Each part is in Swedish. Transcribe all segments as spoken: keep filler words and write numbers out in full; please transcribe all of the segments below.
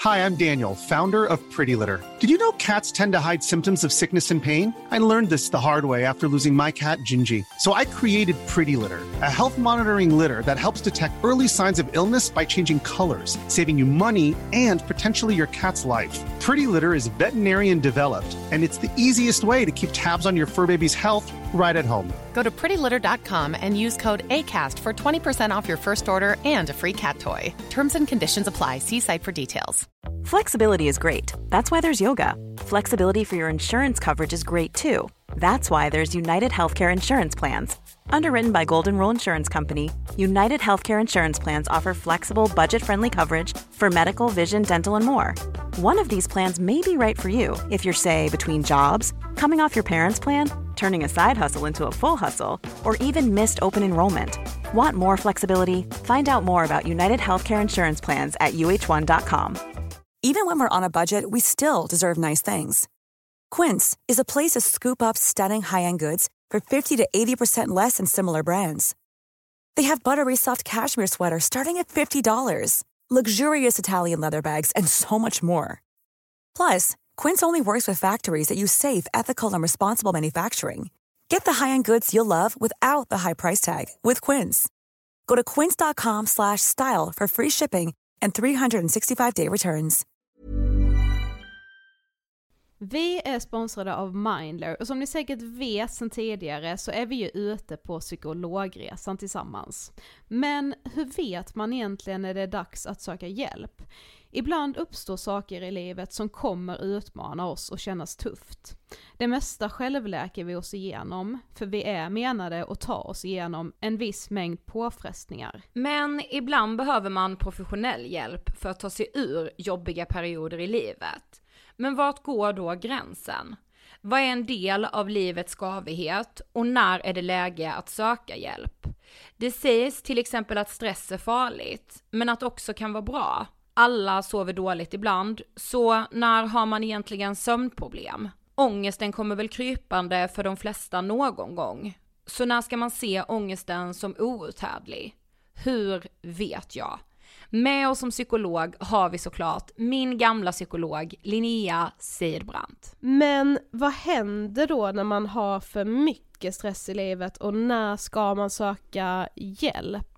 Hi, I'm Daniel, founder of Pretty Litter. Did you know cats tend to hide symptoms of sickness and pain? I learned this the hard way after losing my cat, Gingy. So I created Pretty Litter, a health monitoring litter that helps detect early signs of illness by changing colors, saving you money and potentially your cat's life. Pretty Litter is veterinarian developed, and it's the easiest way to keep tabs on your fur baby's health right at home. Go to pretty litter dot com and use code ACAST for twenty percent off your first order and a free cat toy. Terms and conditions apply. See site for details. Flexibility is great. That's why there's yoga. Flexibility for your insurance coverage is great too. That's why there's United Healthcare Insurance Plans. Underwritten by Golden Rule Insurance Company, United Healthcare Insurance Plans offer flexible, budget-friendly coverage for medical, vision, dental, and more. One of these plans may be right for you if you're, say, between jobs, coming off your parents' plan, turning a side hustle into a full hustle, or even missed open enrollment. Want more flexibility? Find out more about United Healthcare Insurance Plans at U H one dot com. Even when we're on a budget, we still deserve nice things. Quince is a place to scoop up stunning high-end goods for fifty to eighty percent less than similar brands. They have buttery soft cashmere sweaters starting at fifty dollars, luxurious Italian leather bags, and so much more. Plus, Quince only works with factories that use safe, ethical, and responsible manufacturing. Get the high-end goods you'll love without the high price tag with Quince. Go to quince dot com slash style for free shipping and three sixty-five day returns. Vi är sponsrade av Mindler och som ni säkert vet sedan tidigare så är vi ju ute på psykologresan tillsammans. Men hur vet man egentligen när det är dags att söka hjälp? Ibland uppstår saker i livet som kommer utmana oss och kännas tufft. Det mesta självläker vi oss igenom, för vi är menade att ta oss igenom en viss mängd påfrestningar. Men ibland behöver man professionell hjälp för att ta sig ur jobbiga perioder i livet. Men vart går då gränsen? Vad är en del av livets skavighet och när är det läge att söka hjälp? Det sägs till exempel att stress är farligt, men att också kan vara bra. Alla sover dåligt ibland, så när har man egentligen sömnproblem? Ångesten kommer väl krypande för de flesta någon gång. Så när ska man se ångesten som outhärdlig? Hur vet jag? Med oss som psykolog har vi såklart min gamla psykolog Linnea Seidbrant. Men vad händer då när man har för mycket stress i livet och när ska man söka hjälp?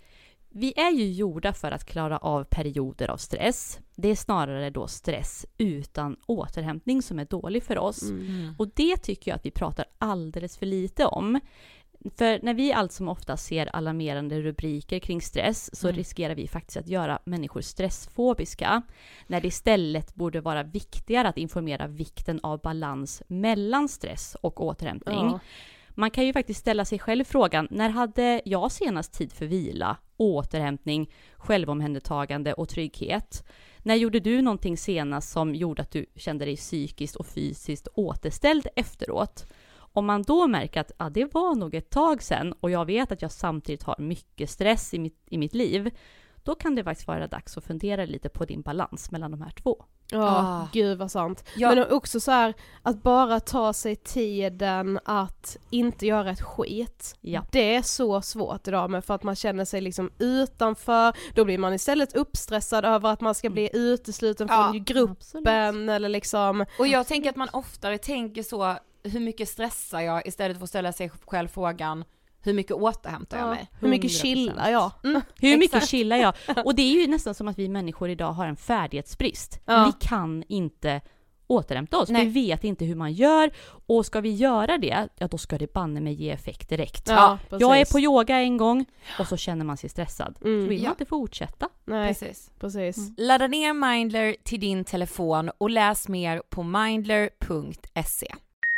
Vi är ju gjorda för att klara av perioder av stress. Det är snarare då stress utan återhämtning som är dålig för oss. Mm. Och det tycker jag att vi pratar alldeles för lite om. För när vi allt som ofta ser alarmerande rubriker kring stress så mm. riskerar vi faktiskt att göra människor stressfobiska. När det istället borde vara viktigare att informera vikten av balans mellan stress och återhämtning. Ja. Man kan ju faktiskt ställa sig själv frågan, när hade jag senast tid för vila, återhämtning, självomhändertagande och trygghet? När gjorde du någonting senast som gjorde att du kände dig psykiskt och fysiskt återställd efteråt? Om man då märker att ah, det var nog ett tag sedan och jag vet att jag samtidigt har mycket stress i mitt, i mitt liv, då kan det faktiskt vara dags att fundera lite på din balans mellan de här två. Ja, oh, ah. gud vad sant. Ja. Men också så här, att bara ta sig tiden att inte göra ett skit. Ja. Det är så svårt idag, men för att man känner sig liksom utanför, då blir man istället uppstressad över att man ska bli utesluten ja, från gruppen. Absolut. Eller liksom. Och jag tänker att man oftare tänker så, hur mycket stressar jag, istället för att ställa sig själv frågan, hur mycket återhämtar jag ja. mig? Hur mycket chillar jag? Mm, hur mycket chillar jag? Och det är ju nästan som att vi människor idag har en färdighetsbrist. Ja. Vi kan inte återhämta oss. Nej. Vi vet inte hur man gör. Och ska vi göra det, ja då ska det banne mig ge effekt direkt. Ja, ja, jag är på yoga en gång och så känner man sig stressad. Mm, så vill ja. man inte fortsätta. Nej, precis. precis. Mm. Ladda ner Mindler till din telefon och läs mer på mindler punkt se.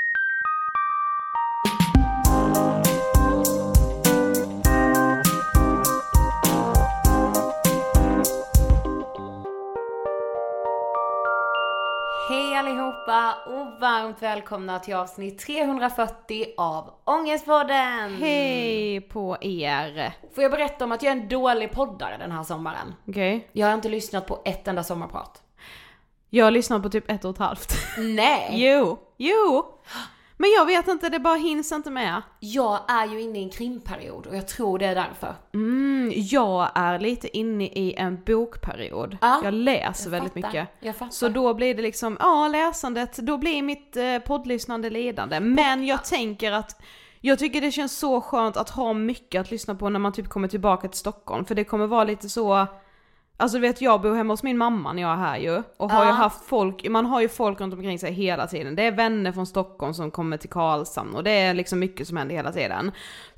Hej allihopa och varmt välkomna till avsnitt trehundrafyrtio av Ångestpodden. Hej på er. Får jag berätta om att jag är en dålig poddare den här sommaren? Okej. Okay. Jag har inte lyssnat på ett enda sommarprat. Jag har lyssnat på typ ett och ett halvt. Nej. Jo, jo. Men jag vet inte, det bara hinns inte med. Jag är ju inne i en krimperiod och jag tror det är därför. Mm, jag är lite inne i en bokperiod. Ja, jag läser jag väldigt fattar, mycket. jag fattar. Så då blir det liksom, ja, läsandet, då blir mitt eh, poddlyssnande lidande. Men jag tänker att jag tycker det känns så skönt att ha mycket att lyssna på när man typ kommer tillbaka till Stockholm. För det kommer vara lite så... Alltså vet jag bor hemma hos min mamma när jag är här ju. Och har ja. ju haft folk, man har ju folk runt omkring sig hela tiden. Det är vänner från Stockholm som kommer till Karlshamn. Och det är liksom mycket som händer hela tiden.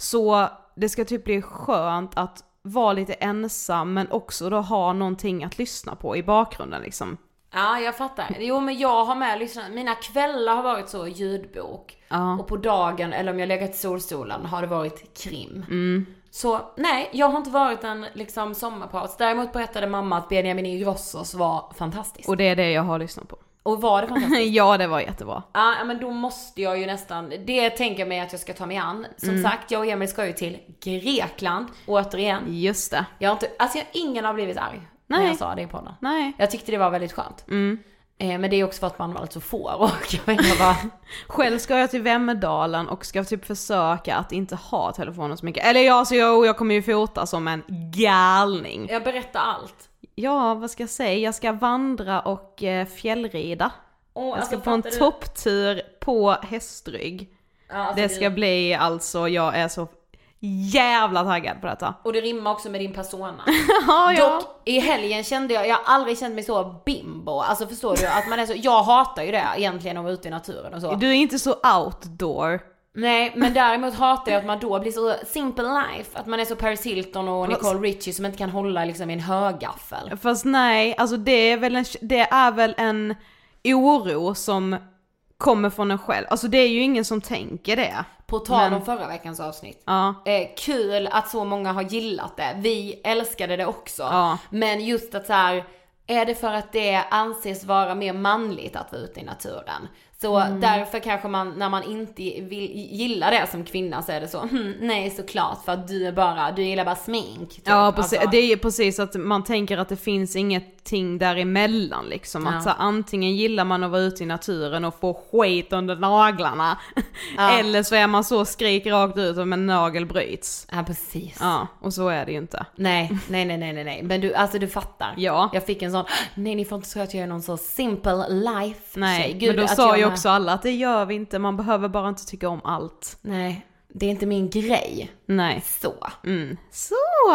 Så det ska typ bli skönt att vara lite ensam. Men också då ha någonting att lyssna på i bakgrunden liksom. Ja, jag fattar. Jo, men jag har med lyssnat. Mina kvällar har varit så ljudbok. Ja. Och på dagen, eller om jag legat i solstolen, har det varit krim. Mm. Så nej, jag har inte varit en liksom sommarpaus. Däremot berättade mamma att Benjamin Ingrossos var fantastisk. Och det är det jag har lyssnat på. Och var det fantastiskt? Ja, det var jättebra. Ja, men då måste jag ju nästan, det tänker jag mig att jag ska ta mig an. Som Mm. sagt, jag och Emil ska ju till Grekland, återigen. Just det. Jag har inte, alltså jag, ingen har blivit arg Nej. när jag sa det i podden. Nej. Jag tyckte det var väldigt skönt. Mm. Eh, men det är också för att man alltså får och jag vet inte vad. Själv ska jag till Vemmedalen och ska typ försöka att inte ha telefonen så mycket. Eller ja, så jag, jag kommer ju fota som en galning. Jag berättar allt. Ja, vad ska jag säga? Jag ska vandra och eh, fjällrida. Oh, jag ska alltså, på en fattar du? topptur på hästrygg. Ja, alltså, Det ska bli alltså, jag är så jävla taggad på detta. Och det rimmar också med din persona. Ja, ja. Dock, i helgen kände jag, jag har aldrig känt mig så bimbo. Alltså förstår du, att man är så, jag hatar ju det egentligen att vara ute i naturen och så. Du är inte så outdoor. Nej, men däremot hatar jag att man då blir så simple life. Att man är så Paris Hilton och Nicole Richie som inte kan hålla liksom i en högaffel. Fast nej, alltså det är väl en, det är väl en oro som kommer från en själv. Alltså det är ju ingen som tänker det. På tal Men- om förra veckans avsnitt. Ja. Eh, kul att så många har gillat det. Vi älskade det också. Ja. Men just att så här, är det för att det anses vara mer manligt att vara ute i naturen? Så Mm. därför kanske man, när man inte vill gilla det som kvinna, så är det så, hm, nej såklart, för att du är bara, du gillar bara smink. Typ. Ja, precis. Alltså, Det är ju precis att man tänker att det finns ingenting däremellan liksom. Ja. Att så, antingen gillar man att vara ute i naturen och få skit under naglarna. Ja. Eller så är man så skrik rakt ut om en nagel bryts. Ja, precis. Ja, och så är det ju inte. Nej, nej, nej, nej, nej, nej. Men du, alltså du fattar. Ja. Jag fick en sån, nej ni får inte tro att jag är någon så simple life. Nej, Gud, men då att sa jag ju med- också alla att det gör vi inte. Man behöver bara inte tycka om allt. Nej, det är inte min grej. Nej. Så. Mm. Så!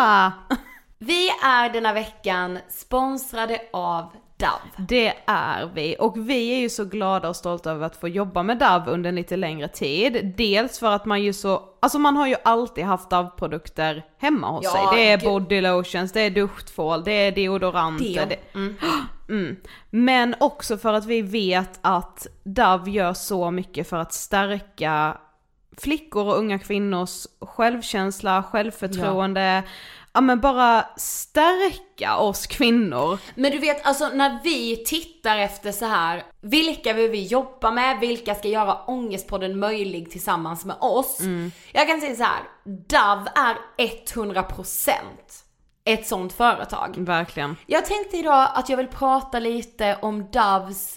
Vi är denna veckan sponsrade av Dove. Det är vi, och vi är ju så glada och stolta över att få jobba med Dove under en lite längre tid. Dels för att man ju så, alltså man har ju alltid haft Dove-produkter hemma hos Ja, sig. Det är gud. body lotions, det är duschtvål, det är deodoranter. Deo. Det, Mm. mm. Men också för att vi vet att Dove gör så mycket för att stärka flickor och unga kvinnors självkänsla, självförtroende. Ja, men bara stärka oss kvinnor. Men du vet, alltså när vi tittar efter så här, vilka vill vi jobba med, vilka ska göra Ångestpodden möjlig tillsammans med oss. Jag kan säga så här, Dove är hundra procent ett sånt företag. Verkligen. Jag tänkte idag att jag vill prata lite om Doves,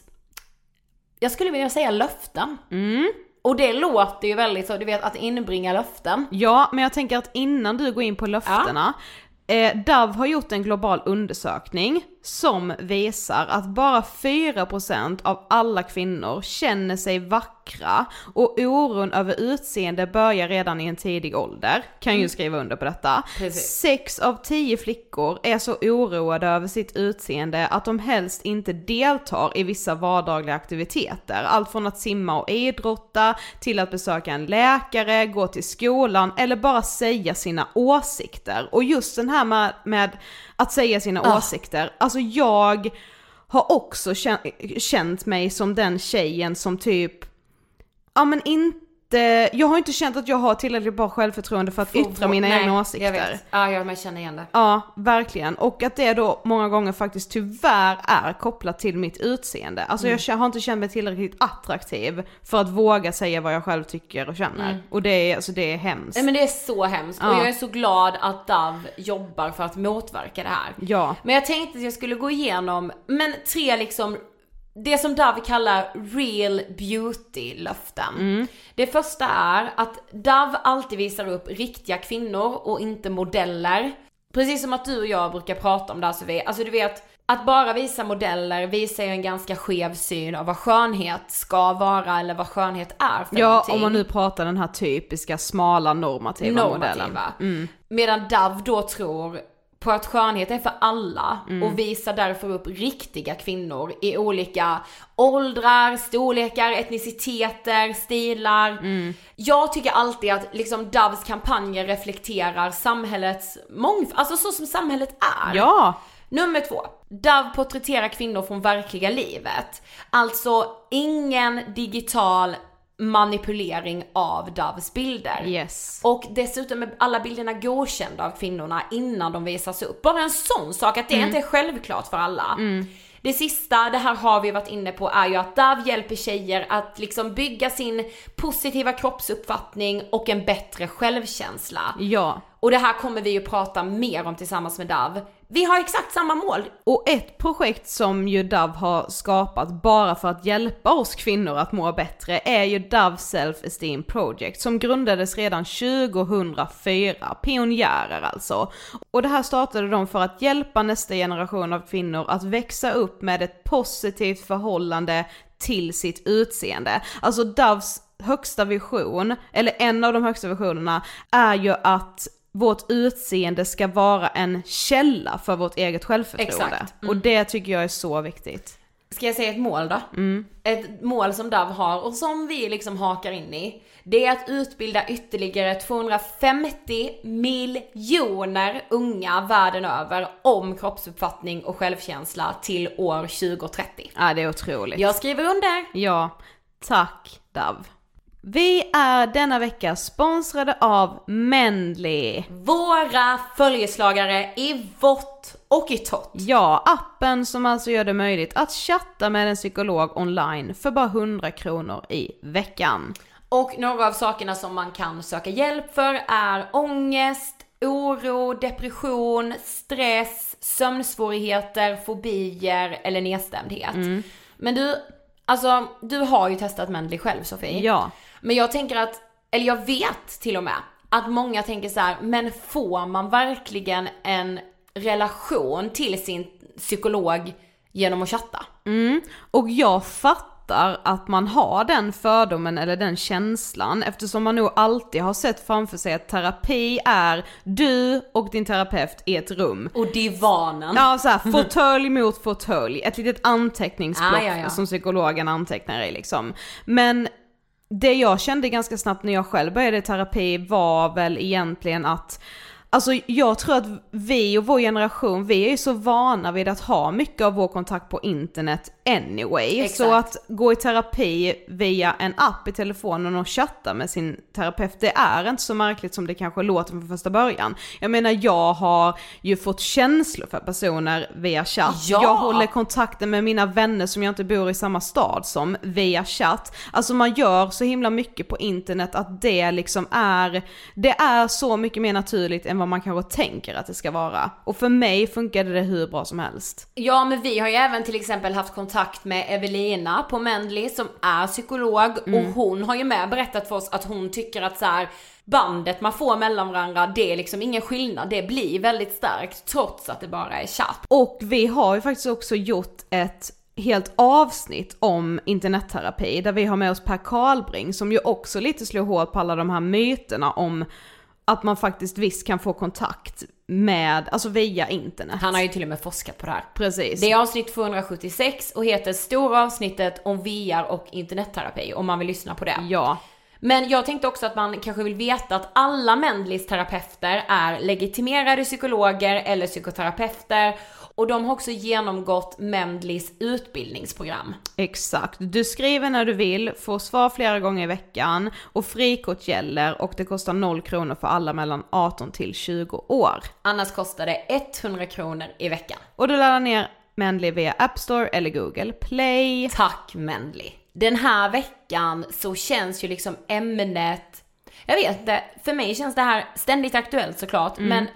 jag skulle vilja säga löften. Mm. Och det låter ju väldigt så, du vet, att inbringa löften. Ja, men jag tänker att innan du går in på löftena, eh, Dove har gjort en global undersökning som visar att bara fyra procent av alla kvinnor känner sig vackra, och oron över utseende börjar redan i en tidig ålder. Kan ju skriva under på detta. Precis. Sex av tio flickor är så oroade över sitt utseende att de helst inte deltar i vissa vardagliga aktiviteter. Allt från att simma och idrotta till att besöka en läkare, gå till skolan eller bara säga sina åsikter. Och just den här med, med att säga sina Ah. åsikter, alltså jag har också känt, känt mig som den tjejen som typ, ja men inte, jag har inte känt att jag har tillräckligt bra självförtroende för att Få- yttra mina nej, egna Jag åsikter. vet. Ja, jag men känner igen det. Ja, verkligen. Och att det då många gånger faktiskt tyvärr är kopplat till mitt utseende. Alltså Mm. jag har inte känt mig tillräckligt attraktiv för att våga säga vad jag själv tycker och känner. Och det är, alltså det är hemskt. Nej, men det är så hemskt. Ja. Och jag är så glad att Dove jobbar för att motverka det här. Ja. Men jag tänkte att jag skulle gå igenom, men tre liksom det som Dove kallar real beauty-löften. Mm. Det första är att Dove alltid visar upp riktiga kvinnor och inte modeller. Precis som att du och jag brukar prata om det här, så vi, alltså du vet, att bara visa modeller visar ju en ganska skev syn av vad skönhet ska vara eller vad skönhet är för ja, någonting. Om man nu pratar den här typiska smala normativa, normativa. modellen. Mm. Medan Dove då tror på att skönhet är för alla mm. och visar därför upp riktiga kvinnor i olika åldrar, storlekar, etniciteter, stilar. Mm. Jag tycker alltid att liksom Doves kampanjer reflekterar samhällets mångfald, alltså så som samhället är. Ja. Nummer två. Dove porträtterar kvinnor från verkliga livet. Alltså ingen digital manipulering av Doves bilder. Yes. Och dessutom är alla bilderna godkända av kvinnorna innan de visas upp. Bara en sån sak, att det mm. inte är självklart för alla. Mm. Det sista, det här har vi varit inne på, är ju att Dove hjälper tjejer att liksom bygga sin positiva kroppsuppfattning och en bättre självkänsla. Ja. Och det här kommer vi ju prata mer om tillsammans med Dove. Vi har exakt samma mål. Och ett projekt som ju Dove har skapat bara för att hjälpa oss kvinnor att må bättre är ju Dove Self-Esteem Project, som grundades redan tjugohundrafyra, pionjärer alltså. Och det här startade de för att hjälpa nästa generation av kvinnor att växa upp med ett positivt förhållande till sitt utseende. Alltså Doves högsta vision, eller en av de högsta visionerna, är ju att vårt utseende ska vara en källa för vårt eget självförtroende. Exakt. Mm. Och det tycker jag är så viktigt. Ska jag säga ett mål då? Mm. Ett mål som Dove har och som vi liksom hakar in i. Det är att utbilda ytterligare tvåhundrafemtio miljoner unga världen över om kroppsuppfattning och självkänsla till år tjugohundratrettio. Ja, det är otroligt. Jag skriver under. Ja, tack Dove. Vi är denna vecka sponsrade av Mendley. Våra följeslagare i vått och i tott. Ja, appen som alltså gör det möjligt att chatta med en psykolog online för bara hundra kronor i veckan. Och några av sakerna som man kan söka hjälp för är ångest, oro, depression, stress, sömnsvårigheter, fobier eller nedstämdhet. Mm. Men du, alltså du har ju testat Mendley själv, Sofie. Ja. Men jag tänker att, eller jag vet till och med, att många tänker så här: men får man verkligen en relation till sin psykolog genom att chatta? Mm. Och jag fattar att man har den fördomen eller den känslan, eftersom man nog alltid har sett framför sig att terapi är du och din terapeut i ett rum. Och divanen. Ja, så här, fåtölj mot fåtölj, ett litet anteckningsblock ah, ja, ja. som psykologen antecknar i liksom. Men det jag kände ganska snabbt när jag själv började terapi var väl egentligen att, alltså jag tror att vi och vår generation, vi är ju så vana vid att ha mycket av vår kontakt på internet anyway. Exakt. Så att gå i terapi via en app i telefonen och chatta med sin terapeut, det är inte så märkligt som det kanske låter från första början. Jag menar, jag har ju fått känslor för personer via chatt. Ja. Jag håller kontakten med mina vänner som jag inte bor i samma stad som via chatt. Alltså man gör så himla mycket på internet att det liksom är, det är så mycket mer naturligt än vad man kanske tänker att det ska vara. Och för mig funkade det hur bra som helst. Ja, men vi har ju även till exempel haft kontakt med Evelina på Mendley som är psykolog. Mm. Och hon har ju med berättat för oss att hon tycker att så här, bandet man får mellan varandra, det är liksom ingen skillnad. Det blir väldigt starkt trots att det bara är chatt. Och vi har ju faktiskt också gjort ett helt avsnitt om internetterapi där vi har med oss Per Karlbring som ju också lite slår hål på alla de här myterna om att man faktiskt visst kan få kontakt med, alltså via internet. Han har ju till och med forskat på det här. Precis. Det är avsnitt tvåhundrasjuttiosex och heter stora avsnittet om V R och internetterapi, om man vill lyssna på det. Ja. Men jag tänkte också att man kanske vill veta att alla Mendleys terapeuter är legitimerade psykologer eller psykoterapeuter. Och de har också genomgått Mendleys utbildningsprogram. Exakt. Du skriver när du vill, får svar flera gånger i veckan och frikort gäller och det kostar noll kronor för alla mellan arton till tjugo år. Annars kostar det hundra kronor i veckan. Och du laddar ner Mendley via App Store eller Google Play. Tack Mendley. Den här veckan så känns ju liksom ämnet, jag vet inte, för mig känns det här ständigt aktuellt såklart, mm. men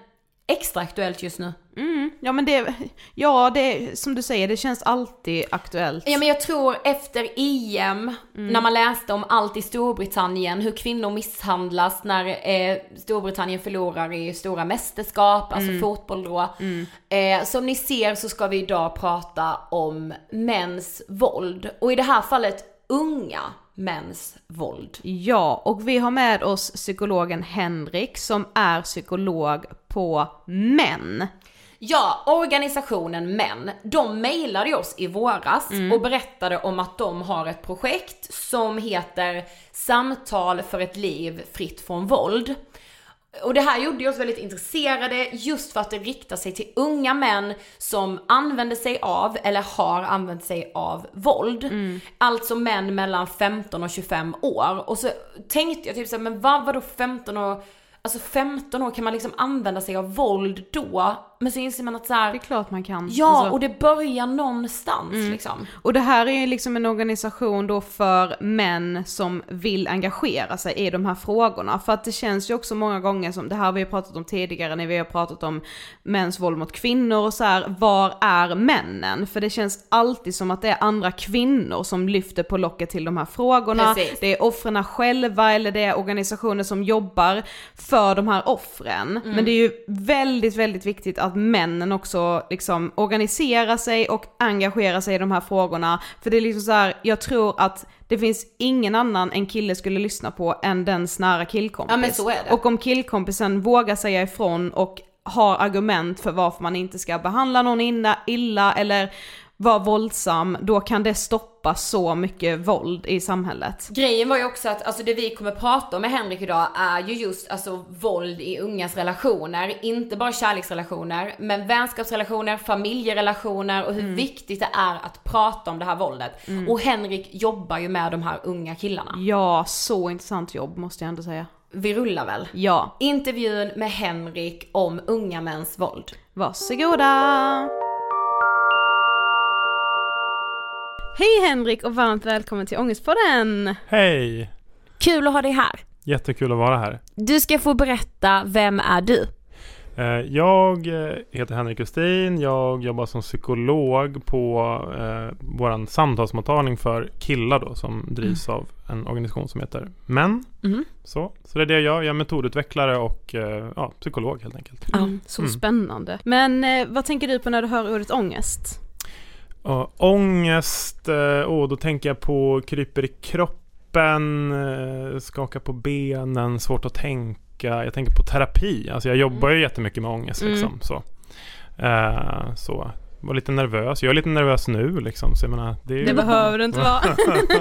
extra aktuellt just nu. Mm, ja men det, ja det som du säger, det känns alltid aktuellt. Ja men jag tror efter E M, mm. när man läste om allt i Storbritannien, hur kvinnor misshandlas när eh, Storbritannien förlorar i stora mästerskap, alltså mm. fotboll då. Mm. Eh, som ni ser så ska vi idag prata om mäns våld. Och i det här fallet unga mäns våld. Ja, och vi har med oss psykologen Henrik som är psykolog på Män. Ja, organisationen Män, de mejlade oss i våras mm. och berättade om att de har ett projekt som heter Samtal för ett liv fritt från våld. Och det här gjorde oss väldigt intresserade just för att det riktar sig till unga män som använder sig av eller har använt sig av våld. Mm. Alltså män mellan femton och tjugofem år. Och så tänkte jag typ så här, men vad var då femton år? Alltså femton år, kan man liksom använda sig av våld då? Men så inser man att så här, det är klart man kan. Ja, alltså, och det börjar någonstans mm. liksom. Och det här är ju liksom en organisation då för män som vill engagera sig i de här frågorna. För att det känns ju också många gånger som, det här har vi pratat om tidigare när vi har pratat om mäns våld mot kvinnor och så här, var är männen? För det känns alltid som att det är andra kvinnor som lyfter på locket till de här frågorna. Precis. Det är offren själva eller det är organisationer som jobbar för de här offren. Mm. Men det är ju väldigt, väldigt viktigt att männen också liksom organiserar sig och engagerar sig i de här frågorna. För det är liksom så här, jag tror att det finns ingen annan en kille skulle lyssna på än den nära killkompis. Ja, men så är det. Och om killkompisen vågar säga ifrån och har argument för varför man inte ska behandla någon illa, illa eller vara våldsam, då kan det stoppa så mycket våld i samhället. Grejen var ju också att alltså, det vi kommer prata om med Henrik idag är ju just alltså, våld i ungas relationer. Inte bara kärleksrelationer, men vänskapsrelationer, familjerelationer och hur mm. viktigt det är att prata om det här våldet. Mm. Och Henrik jobbar ju med de här unga killarna. Ja, så intressant jobb måste jag ändå säga. Vi rullar väl? Ja. Intervjun med Henrik om unga mäns våld. Varsågoda! Hej Henrik och varmt välkommen till Ångestpodden! Hej! Kul att ha dig här. Jättekul att vara här. Du ska få berätta, vem är du? Jag heter Henrik Westin, jag jobbar som psykolog på eh, våran samtalsmottagning för killar då, som drivs mm. av en organisation som heter Män. Mm. Så, så det är det jag gör, jag är metodutvecklare och eh, ja, psykolog helt enkelt. Mm, så mm. spännande. Men eh, vad tänker du på när du hör ordet ångest? Uh, ångest, uh, oh, då tänker jag på kryper i kroppen, uh, skaka på benen, svårt att tänka. Jag tänker på terapi, alltså jag jobbar ju jättemycket med ångest liksom, mm. så. Uh, så var lite nervös, jag är lite nervös nu liksom, så jag menar, det, är det behöver du inte vara.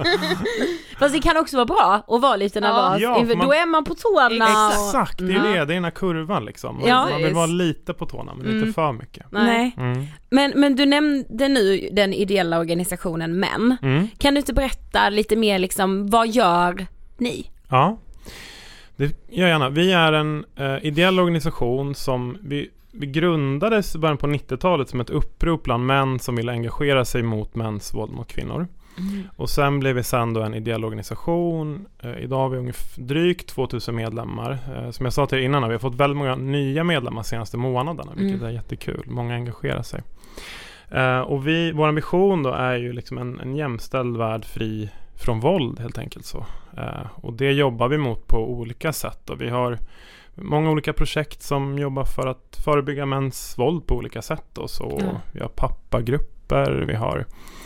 Fast det kan också vara bra att vara lite nervös, ja, man, då är man på tårna. Exakt, det är mm. det, det är den här kurvan liksom. Ja. Man vill vara lite på tårna, men mm. inte för mycket. Nej. Mm. Men, men du nämnde nu den ideella organisationen Män. Mm. Kan du inte berätta lite mer liksom, vad gör ni? Ja, det gör jag gärna. Vi är en uh, ideell organisation som vi Vi grundades i början på nittiotalet som ett upprop bland män som ville engagera sig mot mäns våld mot kvinnor. Mm. Och sen blev vi sen då en ideell organisation. Eh, idag har vi ungefär drygt tvåtusen medlemmar. Eh, som jag sa till er innan, vi har fått väldigt många nya medlemmar de senaste månaderna, vilket mm. är jättekul. Många engagerar sig. Eh, och vi, vår ambition då är ju liksom en, en jämställd värld fri från våld helt enkelt så. Eh, och det jobbar vi mot på olika sätt. Och vi har många olika projekt som jobbar för att förebygga mäns våld på olika sätt. Och så. Mm. Vi har pappagrupper, vi har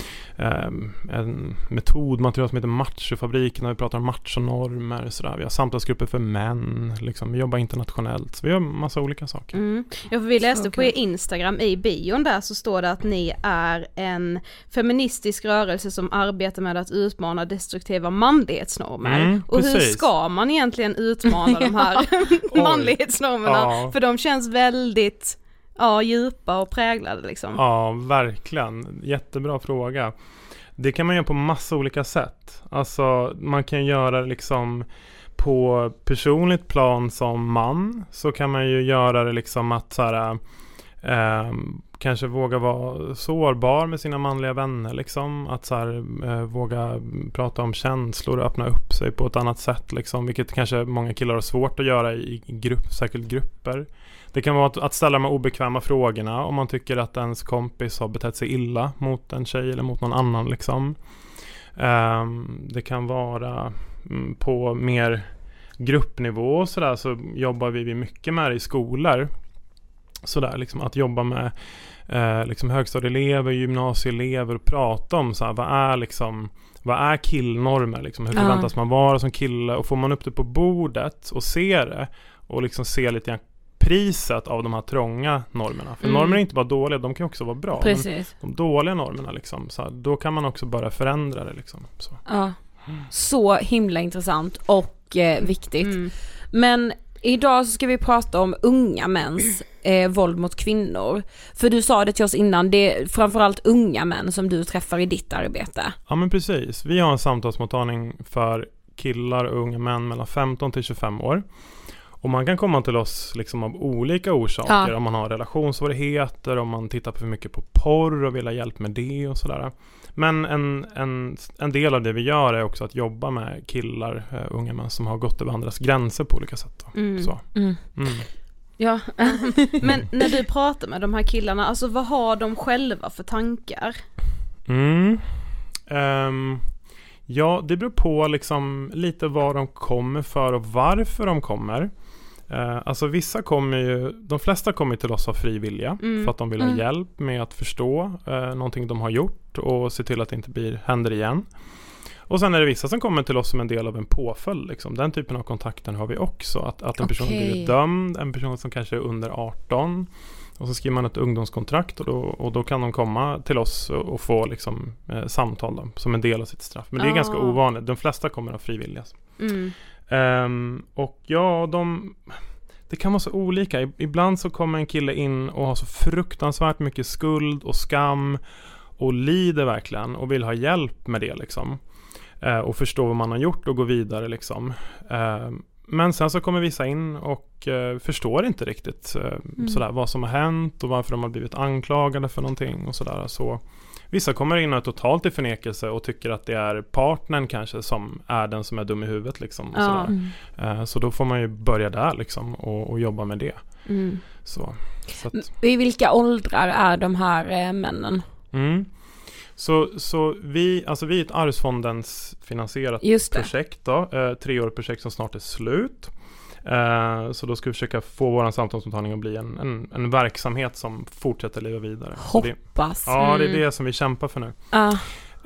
um, en metodmaterial som heter Machofabriken, när vi pratar om machonormer. Sådär. Vi har samtalsgrupper för män, liksom. Vi jobbar internationellt. Så vi har massa olika saker. Mm. Ja, för vi läste på er Instagram i bion där, så står det att ni är en feministisk rörelse som arbetar med att utmana destruktiva manlighetsnormer. Mm, och hur ska man egentligen utmana de här manlighetsnormerna? Ja. För de känns väldigt ja, djupa och präglade liksom. Ja, verkligen. Jättebra fråga. Det kan man göra på massa olika sätt. Alltså man kan göra liksom på personligt plan som man, så kan man ju göra det liksom att så här, eh, kanske våga vara sårbar med sina manliga vänner liksom, att så här, eh, våga prata om känslor och öppna upp sig på ett annat sätt liksom, vilket kanske många killar har svårt att göra i grupp, särskilt grupper. Det kan vara att, att ställa de obekväma frågorna om man tycker att ens kompis har betett sig illa mot en tjej eller mot någon annan liksom. Eh, det kan vara mm, på mer gruppnivå och sådär, så jobbar vi mycket med det i skolor. Sådär, liksom, att jobba med eh, liksom högstadieelever, gymnasieelever och prata om så här, vad är liksom, vad är killnormer liksom, hur förväntas man vara som kille, och får man upp det på bordet och ser det och liksom ser lite grann priset av de här trånga normerna, för mm. normer är inte bara dåliga, de kan också vara bra. Precis. De dåliga normerna liksom, så här, då kan man också börja förändra det liksom, så. Ja. Så himla intressant och eh, viktigt. Mm. Men idag så ska vi prata om unga mäns eh, våld mot kvinnor. För du sa det till oss innan, det är framförallt unga män som du träffar i ditt arbete. Ja men precis, vi har en samtalsmottagning för killar och unga män mellan femton till tjugofem år. Och man kan komma till oss liksom av olika orsaker, ja. Om man har relationssvårigheter, om man tittar för mycket på porr och vill ha hjälp med det och sådär. Men en, en, en del av det vi gör är också att jobba med killar, uh, unga män som har gått över andras gränser på olika sätt. Mm. Så. Mm. Mm. Ja, men när du pratar med de här killarna, alltså vad har de själva för tankar? Mm. Um, ja, det beror på liksom lite var de kommer för och varför de kommer. Uh, alltså vissa kommer ju, de flesta kommer till oss av fri vilja mm. för att de vill ha mm. hjälp med att förstå uh, någonting de har gjort och se till att det inte blir, händer igen. Och sen är det vissa som kommer till oss som en del av en påföljd liksom. Den typen av kontakter har vi också, att, att en person okay. blir dömd, en person som kanske är under arton, och så skriver man ett ungdomskontrakt och då, och då kan de komma till oss och, och få liksom, eh, samtal då, som en del av sitt straff. Men det är ah. ganska ovanligt, de flesta kommer av fri vilja. Mm. Um, och ja, de, det kan vara så olika. Ibland så kommer en kille in och har så fruktansvärt mycket skuld och skam och lider verkligen och vill ha hjälp med det liksom. Uh, och förstå vad man har gjort och gå vidare liksom. Uh, men sen så kommer vissa in och uh, förstår inte riktigt uh, mm. sådär, vad som har hänt och varför de har blivit anklagade för någonting och sådär. Så vissa kommer in och är totalt i förnekelse och tycker att det är partnern kanske som är den som är dum i huvudet liksom. Och ja. sådär. Uh, så då får man ju börja där liksom och, och jobba med det. Mm. Så, så att, i vilka åldrar är de här eh, männen? Mm. Så, så vi, alltså vi är ett Arvsfondens finansierat projekt då, eh, treårigt projekt som snart är slut. Eh, så då ska vi försöka få vår samtalsmottagning att bli en, en, en verksamhet som fortsätter leva vidare. Hoppas. Det, ja, det är det som vi kämpar för nu. Uh.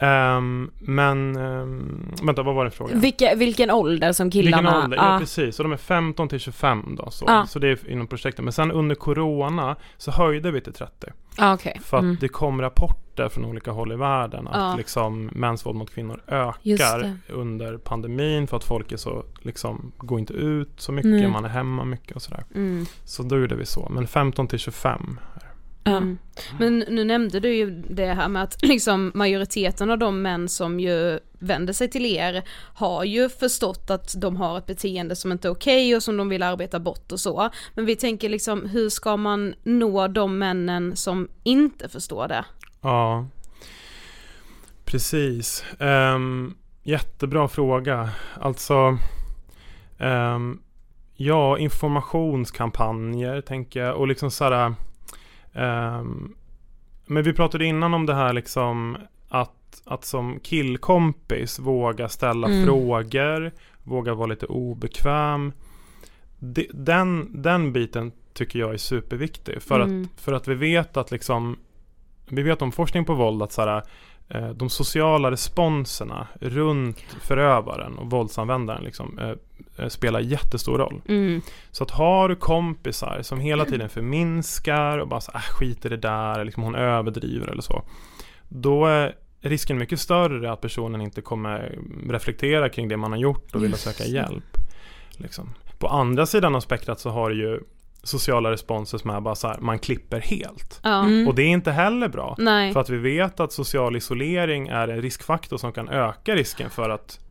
Um, men um, vänta, vad var det frågan? Vilka, vilken ålder som killarna? Vilken ålder? Uh. Ja, precis. Så de är femton till tjugofem då. Så, uh. så det är inom projektet. Men sen under corona så höjde vi till trettio. Uh, okay. För att mm. det kom rapporter från olika håll i världen att uh. liksom mäns våld mot kvinnor ökar under pandemin för att folk är så, liksom, går inte ut så mycket, mm. man är hemma mycket och sådär. Mm. Så då gjorde vi så. Men femton till tjugofem. Mm. Men nu nämnde du ju det här med att liksom majoriteten av de män som ju vänder sig till er har ju förstått att de har ett beteende som inte är okej och som de vill arbeta bort och så. Men vi tänker liksom, hur ska man nå de männen som inte förstår det? Ja, precis. Um, jättebra fråga. Alltså, um, ja, informationskampanjer tänker jag, och liksom sådär. Um, men vi pratade innan om det här liksom att, att som killkompis våga ställa mm. frågor, våga vara lite obekväm. De, den, den biten tycker jag är superviktig för, mm. att, för att vi vet att liksom, vi vet om forskning på våld att såhär, eh, de sociala responserna runt förövaren och våldsanvändaren liksom, eh, spelar jättestor roll. Mm. Så att har du kompisar som hela tiden förminskar och bara så, äh, skiter det där, liksom hon överdriver eller så, då är risken mycket större att personen inte kommer reflektera kring det man har gjort och vilja söka hjälp. Liksom. På andra sidan av spektrat så har du ju sociala responser som är bara så här, man klipper helt. Mm. Och det är inte heller bra. Nej. För att vi vet att social isolering är en riskfaktor som kan öka risken för att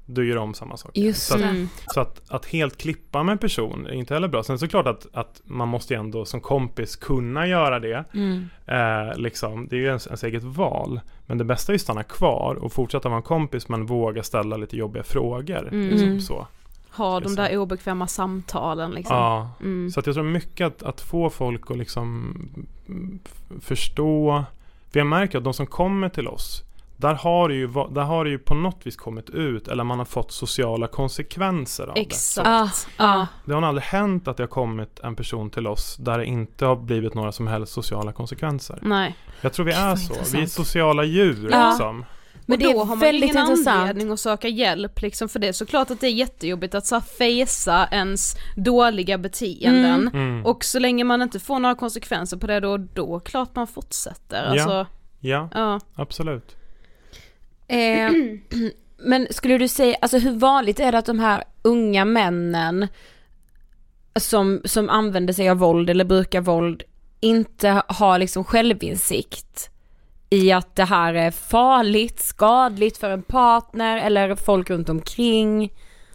du gör om samma sak. Just så att, mm. så att, att helt klippa med en person är inte heller bra. Sen så klart att, att man måste ju ändå som kompis kunna göra det. Mm. Eh, liksom, det är ju ens, ens eget val. Men det bästa är ju att stanna kvar och fortsätta vara en kompis, men våga ställa lite jobbiga frågor. Mm. Liksom, så. Ha de där obekväma samtalen liksom. Ja, mm. så att jag tror mycket att, att få folk att liksom f- förstå. För jag märker att de som kommer till oss, där har det ju, där har det ju på något vis kommit ut, eller man har fått sociala konsekvenser av Exakt. det. Ah, ah. Det har aldrig hänt att det har kommit en person till oss där det inte har blivit några som helst sociala konsekvenser. Nej. Jag tror vi är så. Intressant. Vi är sociala djur Ja. liksom. Men det då är har man väldigt ingen intressant. anledning att söka hjälp liksom för det. Så klart att det är jättejobbigt att så fejsa ens dåliga beteenden. Mm. Mm. Och så länge man inte får några konsekvenser på det då, då klart man fortsätter. Alltså, Ja, ja. absolut. Eh, men skulle du säga, alltså hur vanligt är det att de här unga männen som, som använder sig av våld eller brukar våld inte har liksom självinsikt i att det här är farligt, skadligt för en partner eller folk runt omkring?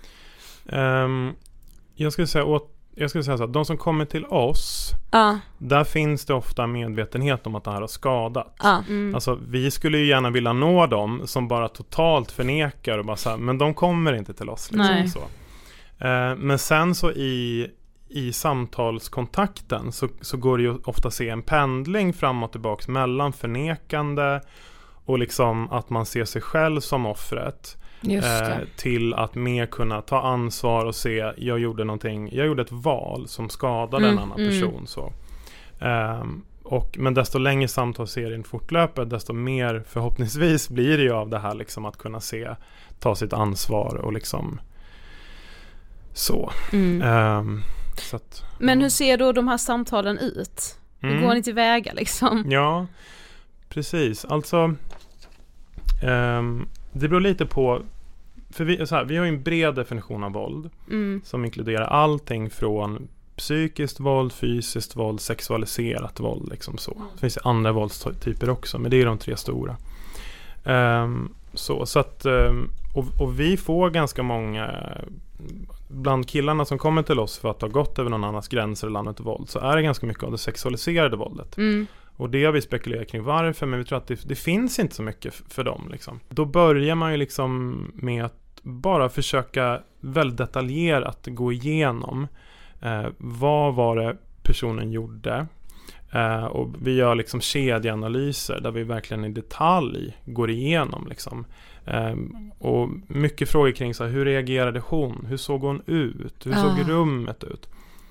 Um, jag skulle säga åt, jag skulle säga så att de som kommer till oss, Ja. där finns det ofta medvetenhet om att det här har skadat. Ja. Mm. Alltså vi skulle ju gärna vilja nå dem som bara totalt förnekar och bara så här, men de kommer inte till oss liksom. Nej. Så. Uh, men sen så i i samtalskontakten så, så går det ju ofta att se en pendling fram och tillbaks mellan förnekande och liksom att man ser sig själv som offret. Just det. Eh, till att mer kunna ta ansvar och se, jag gjorde någonting, jag gjorde ett val som skadade Mm, en annan mm. person. Så. Um, och, men desto längre samtalsserien fortlöper, desto mer förhoppningsvis blir det ju av det här liksom att kunna se, ta sitt ansvar och liksom så. Mm. Um, så att, Men ja. hur ser då de här samtalen ut? Hur Mm. går ni tillväga liksom? Ja, precis. Alltså um, det beror lite på, för vi, så här, vi har ju en bred definition av våld Mm. som inkluderar allting från psykiskt våld, fysiskt våld, sexualiserat våld liksom så. Det finns ju andra våldstyper också, men det är de tre stora. Um, så, så att um, och, och vi får ganska många bland killarna som kommer till oss för att ha gått över någon annans gränser eller annat våld, så är det ganska mycket av det sexualiserade våldet. Mm. Och det har vi spekulerat kring varför, men vi tror att det, det finns inte så mycket f- för dem. Liksom. Då börjar man ju liksom med att bara försöka väldigt detaljerat gå igenom eh, vad var det personen gjorde. Eh, och vi gör liksom kedjeanalyser där vi verkligen i detalj går igenom liksom. Eh, och mycket frågor kring så här, hur reagerade hon? Hur såg hon ut? Hur såg Ah. rummet ut?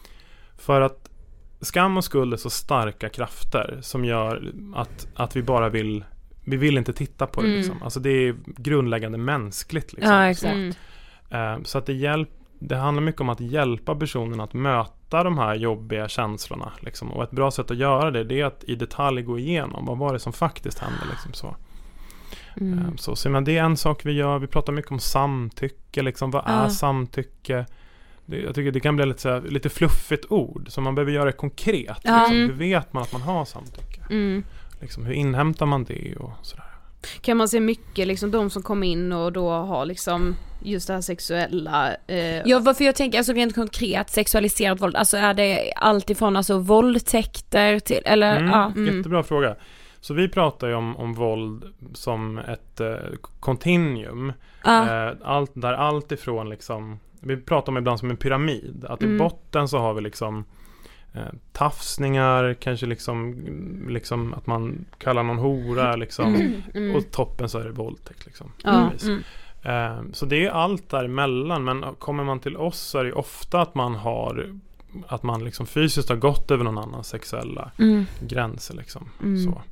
För att skam och skuld är så starka krafter som gör att, att vi bara vill vi vill inte titta på det Mm. liksom. Alltså det är grundläggande mänskligt liksom. Ja, exakt. Mm. Eh, så att det, hjälp, det handlar mycket om att hjälpa personen att möta de här jobbiga känslorna liksom. Och ett bra sätt att göra det, det är att i detalj gå igenom vad var det som faktiskt hände liksom så. Mm. Eh, så, så men det är en sak vi gör. Vi pratar mycket om samtycke liksom. Vad är Ja. samtycke? Det, jag tycker det kan bli lite, så här, lite fluffigt ord så man behöver göra det konkret. Ja. Liksom. Mm. Hur vet man att man har samtycke? Mm. Liksom, hur inhämtar man det och sådär. Kan man se mycket liksom de som kommer in och då har liksom just det här sexuella eh, Ja, varför jag tänker alltså rent konkret sexualiserat våld, alltså är det allt ifrån alltså våldtäkter till, eller Mm, ja. mm. Jättebra fråga. Så vi pratar ju om, om våld som ett eh, continuum. Ja. Eh, allt, där allt ifrån liksom, vi pratar om ibland som en pyramid. Att Mm. i botten så har vi liksom eh, tafsningar, kanske liksom, liksom att man kallar någon hora liksom. mm. Och toppen så är det våldtäkt liksom. Ja. Precis. Mm. Eh, så det är allt däremellan, men kommer man till oss så är det ofta att man har att man liksom fysiskt har gått över någon annans sexuella Mm. gränser liksom. Mm. Så.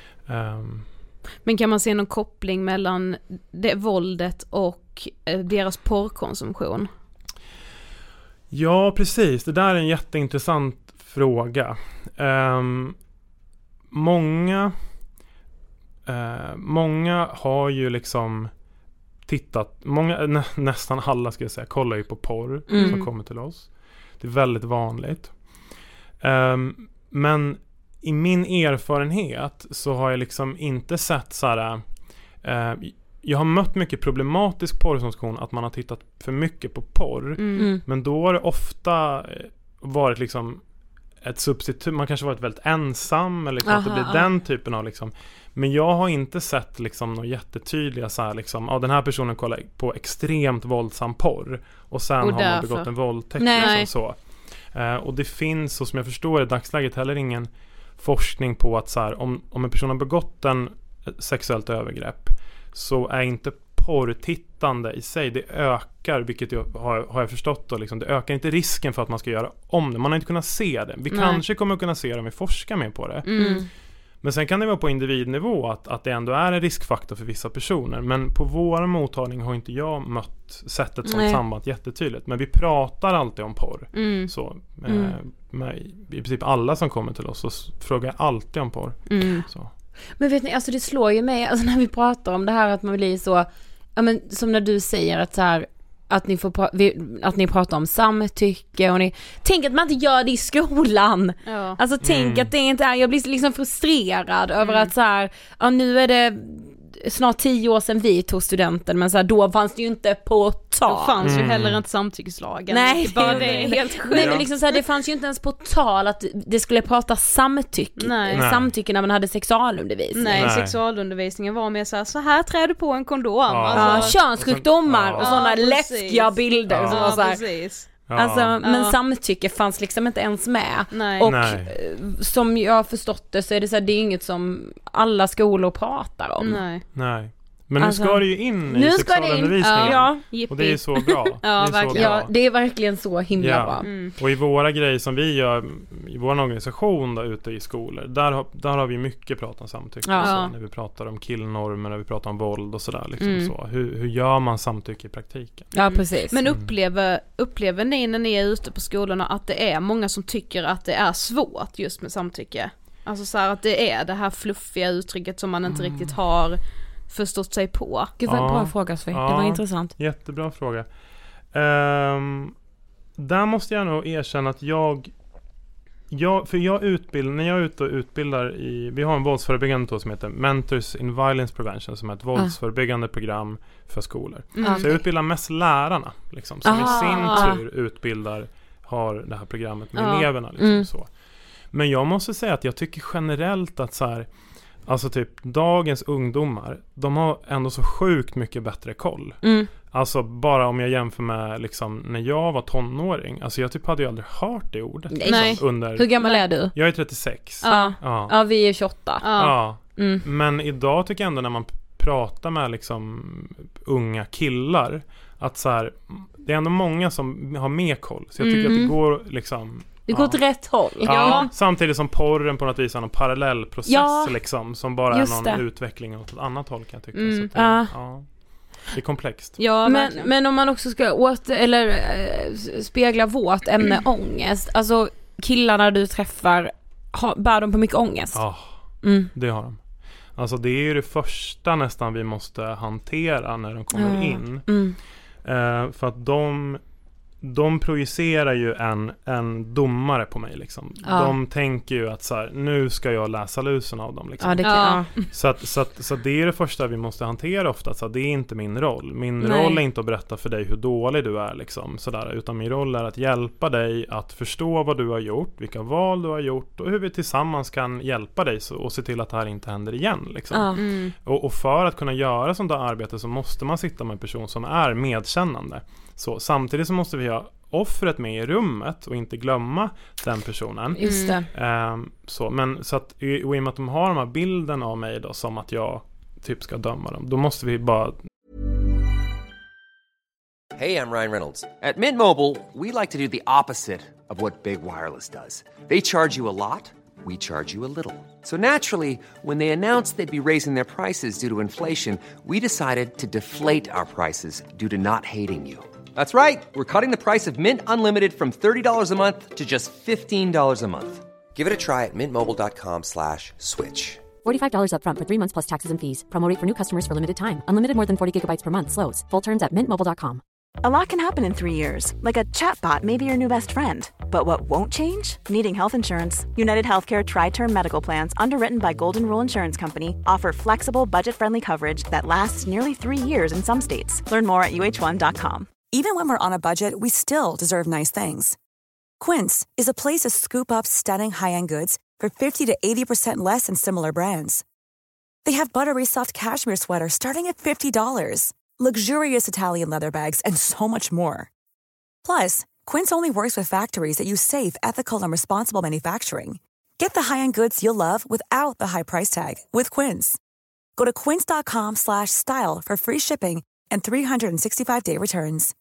Um, Men kan man se någon koppling mellan det våldet och eh, deras porrkonsumtion? ja, precis. Det där är en jätteintressant fråga. Um, många uh, många har ju liksom tittat, många, nä, nästan alla ska jag säga, kollar ju på porr Mm. som kommer till oss. Det är väldigt vanligt. Um, men i min erfarenhet så har jag liksom inte sett så här, uh, jag har mött mycket problematisk porrkonsumtion, att man har tittat för mycket på porr. Mm. Men då har det ofta varit liksom ett substitut, man kanske varit väldigt ensam eller liksom att det blir den typen av liksom. Men jag har inte sett liksom några jättetydliga så här liksom, ja, den här personen kollar på extremt våldsam porr och sen och har man begått en våldtäkt liksom så. Uh, och det finns, så som jag förstår i dagsläget, heller ingen forskning på att så här, om, om en person har begått en sexuellt övergrepp, så är inte porrtittande i sig, det ökar, vilket jag har, har jag förstått då, liksom, det ökar inte risken för att man ska göra om det. Man har inte kunnat se det. Vi Nej. kanske kommer att kunna se det om vi forskar mer på det. Mm. Men sen kan det vara på individnivå att, att det ändå är en riskfaktor för vissa personer. Men på vår mottagning har inte jag mött sett ett sånt samband jättetydligt. Men vi pratar alltid om porr. Mm. Så, med, mm. med i princip alla som kommer till oss, så frågar jag alltid om porr. Mm. Så. Men vet ni, alltså det slår ju mig, alltså när vi pratar om det här att man blir så, ja men som när du säger att så här, att ni får att ni pratar om samtycke och ni tänk att man inte gör det i skolan. Ja. Alltså tänk mm. att det inte är, jag blir liksom frustrerad mm. över att så här, ja nu är det snart tio år sedan vi tog studenten, men så här, då fanns det ju inte på tal. Då fanns mm. ju heller inte samtyckeslagen. Nej, det, bara, det är helt sjukt. Nej, men liksom så här, det fanns ju inte ens på tal att det skulle prata samtycke. Nej. Samtycke när man hade sexualundervisning. Nej, Nej. sexualundervisningen var mer så här, så här trär du på en kondom. Ja, alltså, ja könssjukdomar och, ja. och sådana ja, läskiga bilder. Ja, som var så här, precis. Ja. Alltså, men ja. samtycke fanns liksom inte ens med. Nej. Och Nej. som jag har förstått det så är det så här, det är inget som alla skolor pratar om. Nej. Nej. Men alltså, nu ska det ju in i sexualundervisningen. Ja, och det är så bra. ja, det är så verkligen. bra. Ja, det är verkligen så himla ja. bra. Mm. Och i våra grejer som vi gör i vår organisation då, ute i skolor, där har, där har vi mycket prat om samtycke. Ja. Så, när vi pratar om killnormer, när vi pratar om våld och sådär. Liksom Mm. så. Hur, hur gör man samtycke i praktiken? Ja, precis. Men upplever, upplever ni när ni är ute på skolorna att det är många som tycker att det är svårt just med samtycke? Alltså så här att det är det här fluffiga uttrycket som man inte mm. riktigt har förstått sig på. Gud vad ja. bra fråga, Sofie. Ja. Det var intressant. Jättebra fråga. Um, där måste jag nog erkänna att jag, jag för jag utbildar, när jag är ute och utbildar i, vi har en våldsförebyggande tool som heter Mentors in Violence Prevention, som är ett våldsförebyggande program för skolor. Mm. Så jag utbildar mest lärarna liksom, som Aha. i sin tur utbildar, har det här programmet med ja. eleverna liksom, Mm. så. Men jag måste säga att jag tycker generellt att så här, alltså typ dagens ungdomar, de har ändå så sjukt mycket bättre koll. Mm. Alltså bara om jag jämför med liksom när jag var tonåring, alltså jag typ hade ju aldrig hört det ordet. Liksom, Nej. under, Hur gammal är du? jag är trettiosex. Ja. Ja. Ja, vi är tjugoåtta. Ja. Ja. Mm. Men idag tycker jag ändå när man pratar med liksom unga killar, att så här, det är ändå många som har mer koll. Så jag tycker Mm. att det går liksom... Det går ja. åt rätt håll. Ja, Ja. samtidigt som porren på något vis har en parallellprocess Ja, liksom, som bara är just någon det. utveckling åt ett annat håll, kan jag tycka. Mm. Så att det, Ja. ja, det är komplext. Ja, Men, verkligen. men om man också ska åter, eller äh, spegla vårt ämne ångest. Alltså killarna du träffar, har, bär de på mycket ångest? Ja, Mm. det har de. Alltså det är ju det första nästan vi måste hantera när de kommer Ja. in. Mm. Eh, för att de, de projicerar ju en, en domare på mig liksom. Ja. De tänker ju att så här, nu ska jag läsa lusen av dem liksom. Ja, det kan, Ja. ja. Så, att, så, att, så att det är det första vi måste hantera ofta. Så att det är inte min roll. Min Nej. roll är inte att berätta för dig hur dålig du är liksom, sådär, utan min roll är att hjälpa dig att förstå vad du har gjort, vilka val du har gjort och hur vi tillsammans kan hjälpa dig så, och se till att det här inte händer igen liksom. Ja. Mm. Och, och för att kunna göra sånt där arbete så måste man sitta med en person som är medkännande. Så samtidigt så måste vi ha offret med i rummet och inte glömma den personen. Just det. Ehm, så, men så att i, och i och med att de har de här bilden av mig då, som att jag typ ska döma dem, då måste vi bara... Hey, I'm Ryan Reynolds. At Mint Mobile, we like to do the opposite of what Big Wireless does. They charge you a lot, we charge you a little. So naturally, when they announced they'd be raising their prices due to inflation, we decided to deflate our prices due to not hating you. That's right. We're cutting the price of Mint Unlimited from thirty dollars a month to just fifteen dollars a month. Give it a try at mintmobile.com slash switch. forty-five dollars up front for three months plus taxes and fees. Promo rate for new customers for limited time. Unlimited more than forty gigabytes per month. Slows full terms at mint mobile dot com. A lot can happen in three years, like a chatbot may be your new best friend. But what won't change? Needing health insurance. United Healthcare Tri-Term Medical Plans, underwritten by Golden Rule Insurance Company, offer flexible, budget-friendly coverage that lasts nearly three years in some states. Learn more at U H one dot com. Even when we're on a budget, we still deserve nice things. Quince is a place to scoop up stunning high-end goods for fifty to eighty percent less than similar brands. They have buttery soft cashmere sweaters starting at fifty dollars, luxurious Italian leather bags, and so much more. Plus, Quince only works with factories that use safe, ethical, and responsible manufacturing. Get the high-end goods you'll love without the high price tag with Quince. Go to quince dot com slash style for free shipping and three sixty-five day returns.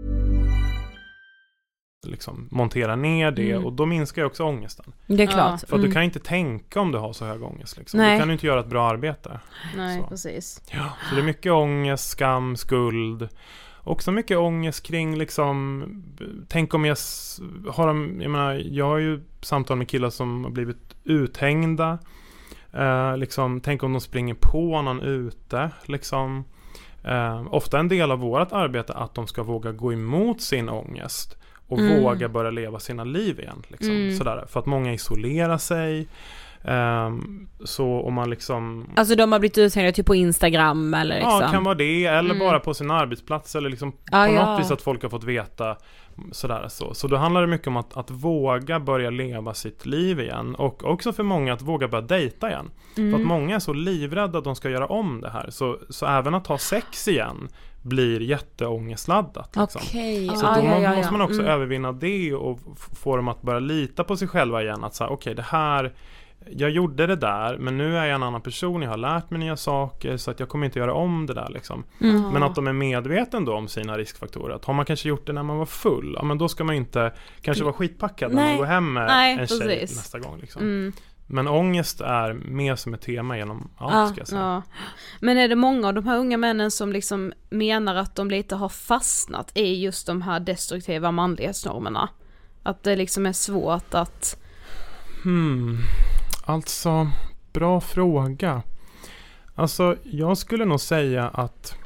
Liksom montera ner det Mm. och då minskar ju också ångesten. Det är klart. För att Mm. du kan inte tänka om du har så hög ångest. Liksom. Nej. Då kan du inte göra ett bra arbete. Nej, Så. precis. Ja, så det är mycket ångest, skam, skuld. Också mycket ångest kring liksom, tänk om jag s- har de, jag menar, jag har ju samtal med killar som har blivit uthängda. Eh, liksom, tänk om de springer på någon ute. Liksom. Eh, ofta en del av vårt arbete att de ska våga gå emot sin ångest. Och Mm. våga börja leva sina liv igen. Liksom, Mm. sådär. För att många isolerar sig. Um, så om man liksom... Alltså de har blivit uthängda typ på Instagram eller liksom. Ja, kan vara det. Eller Mm. bara på sin arbetsplats. Eller liksom Ja, på ja. något vis att folk har fått veta. Sådär, så. så då handlar det mycket om att, att våga börja leva sitt liv igen. Och också för många att våga börja dejta igen. Mm. För att många är så livrädda att de ska göra om det här. Så, så även att ha sex igen blir jätteångestladdat. Liksom. Okej. Så Ja, då ja, må- ja, ja. måste man också Mm. övervinna det och f- få dem att börja lita på sig själva igen. Att säga, okej, det här, jag gjorde det där, men nu är jag en annan person, jag har lärt mig nya saker, så att jag kommer inte göra om det där liksom. Mm. Men att de är medveten då om sina riskfaktorer. Att har man kanske gjort det när man var full, ja, men då ska man inte kanske vara skitpackad när Nej. man går hem med Nej, en tjej precis. nästa gång liksom. Mm. Men ångest är mer som ett tema genom allt, Ja, ska jag säga. Ja. Men är det många av de här unga männen som liksom menar att de lite har fastnat i just de här destruktiva manlighetsnormerna? Att det liksom är svårt att... Hmm. Alltså, bra fråga. Alltså, jag skulle nog säga att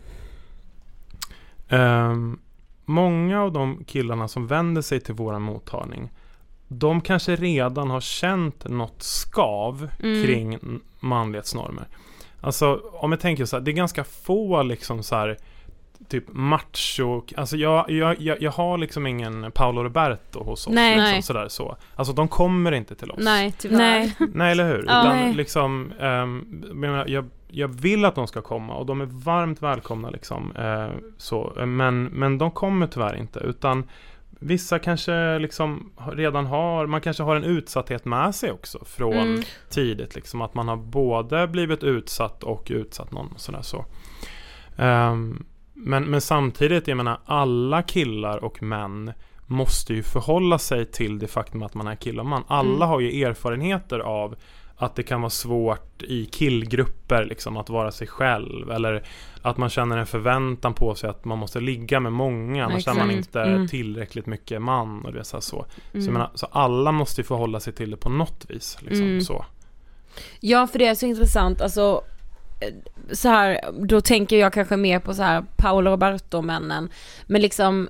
ehm, många av de killarna som vänder sig till våran mottagning, de kanske redan har känt något skav Mm. kring n- manlighetsnormer. Alltså, om jag tänker så här, det är ganska få liksom så här typ macho, alltså jag, jag, jag, jag har liksom ingen Paolo Roberto hos oss. Nej. Liksom, Nej. sådär, så. Alltså de kommer inte till oss. Nej, tyvärr. Nej. Nej, eller hur? Ja. Utan Nej. liksom, ehm, jag, menar, jag, jag vill att de ska komma och de är varmt välkomna liksom, eh, så. Men, men de kommer tyvärr inte, utan vissa kanske liksom redan har, man kanske har en utsatthet med sig också från Mm. tidigt liksom, att man har både blivit utsatt och utsatt någon och sådär så. Ehm, men, men samtidigt, jag menar, alla killar och män måste ju förhålla sig till det faktum att man är kille och man. Alla Mm. har ju erfarenheter av att det kan vara svårt i killgrupper liksom, att vara sig själv, eller att man känner en förväntan på sig att man måste ligga med många, annars är man Exakt. inte Mm. tillräckligt mycket man och det är så, här så. Mm. Så, jag menar, så alla måste ju förhålla sig till det på något vis liksom, Mm. så. Ja, för det är så intressant. Alltså, eh, så här, då tänker jag kanske mer på så här Paolo Roberto-männen. Men liksom,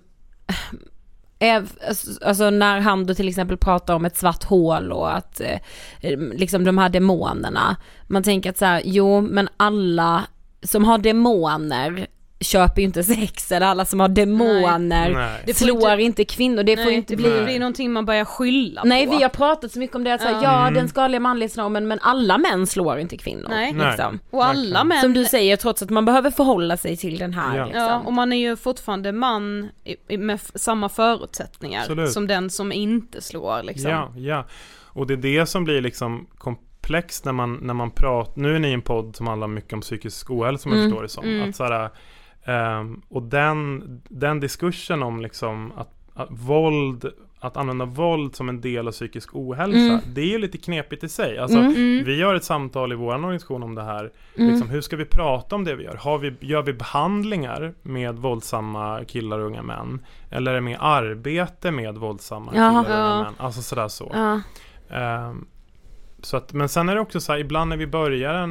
eh, alltså när han då till exempel pratar om ett svart hål och att eh, liksom de här demonerna. Man tänker att så här, jo, men alla som har demoner köper ju inte sex, eller alla som har demoner Nej. Det får slår inte, inte- kvinnor. Det Nej, får ju inte det bli... får bli någonting man börjar skylla Nej, på. vi har pratat så mycket om det, att så här, Ja. ja, Mm. den skadliga manlighetsnormen, men alla män slår inte kvinnor. Nej. Liksom. Och alla Verkligen. män... Som du säger, trots att man behöver förhålla sig till den här. Ja. Liksom. Ja, och man är ju fortfarande man i- i- med f- samma förutsättningar Absolut. som den som inte slår liksom. Ja, ja. Och det är det som blir liksom komplext när man, när man pratar, nu är ni en podd som handlar mycket om psykisk ohälsa, som jag Mm, förstår det som. mm. Att såhär, ehm, och den, den diskursen om liksom att, att våld, att använda våld som en del av psykisk ohälsa, Mm. det är ju lite knepigt i sig. Alltså, Mm. Mm. vi gör ett samtal i vår organisation om det här. Mm. Liksom, hur ska vi prata om det vi gör? Har vi, gör vi behandlingar med våldsamma killar och unga män? Eller är det mer arbete med våldsamma Jaha. killar och unga Ja. män? Alltså sådär så. Ja. Ehm, så att, men sen är det också så här, ibland när vi börjar en,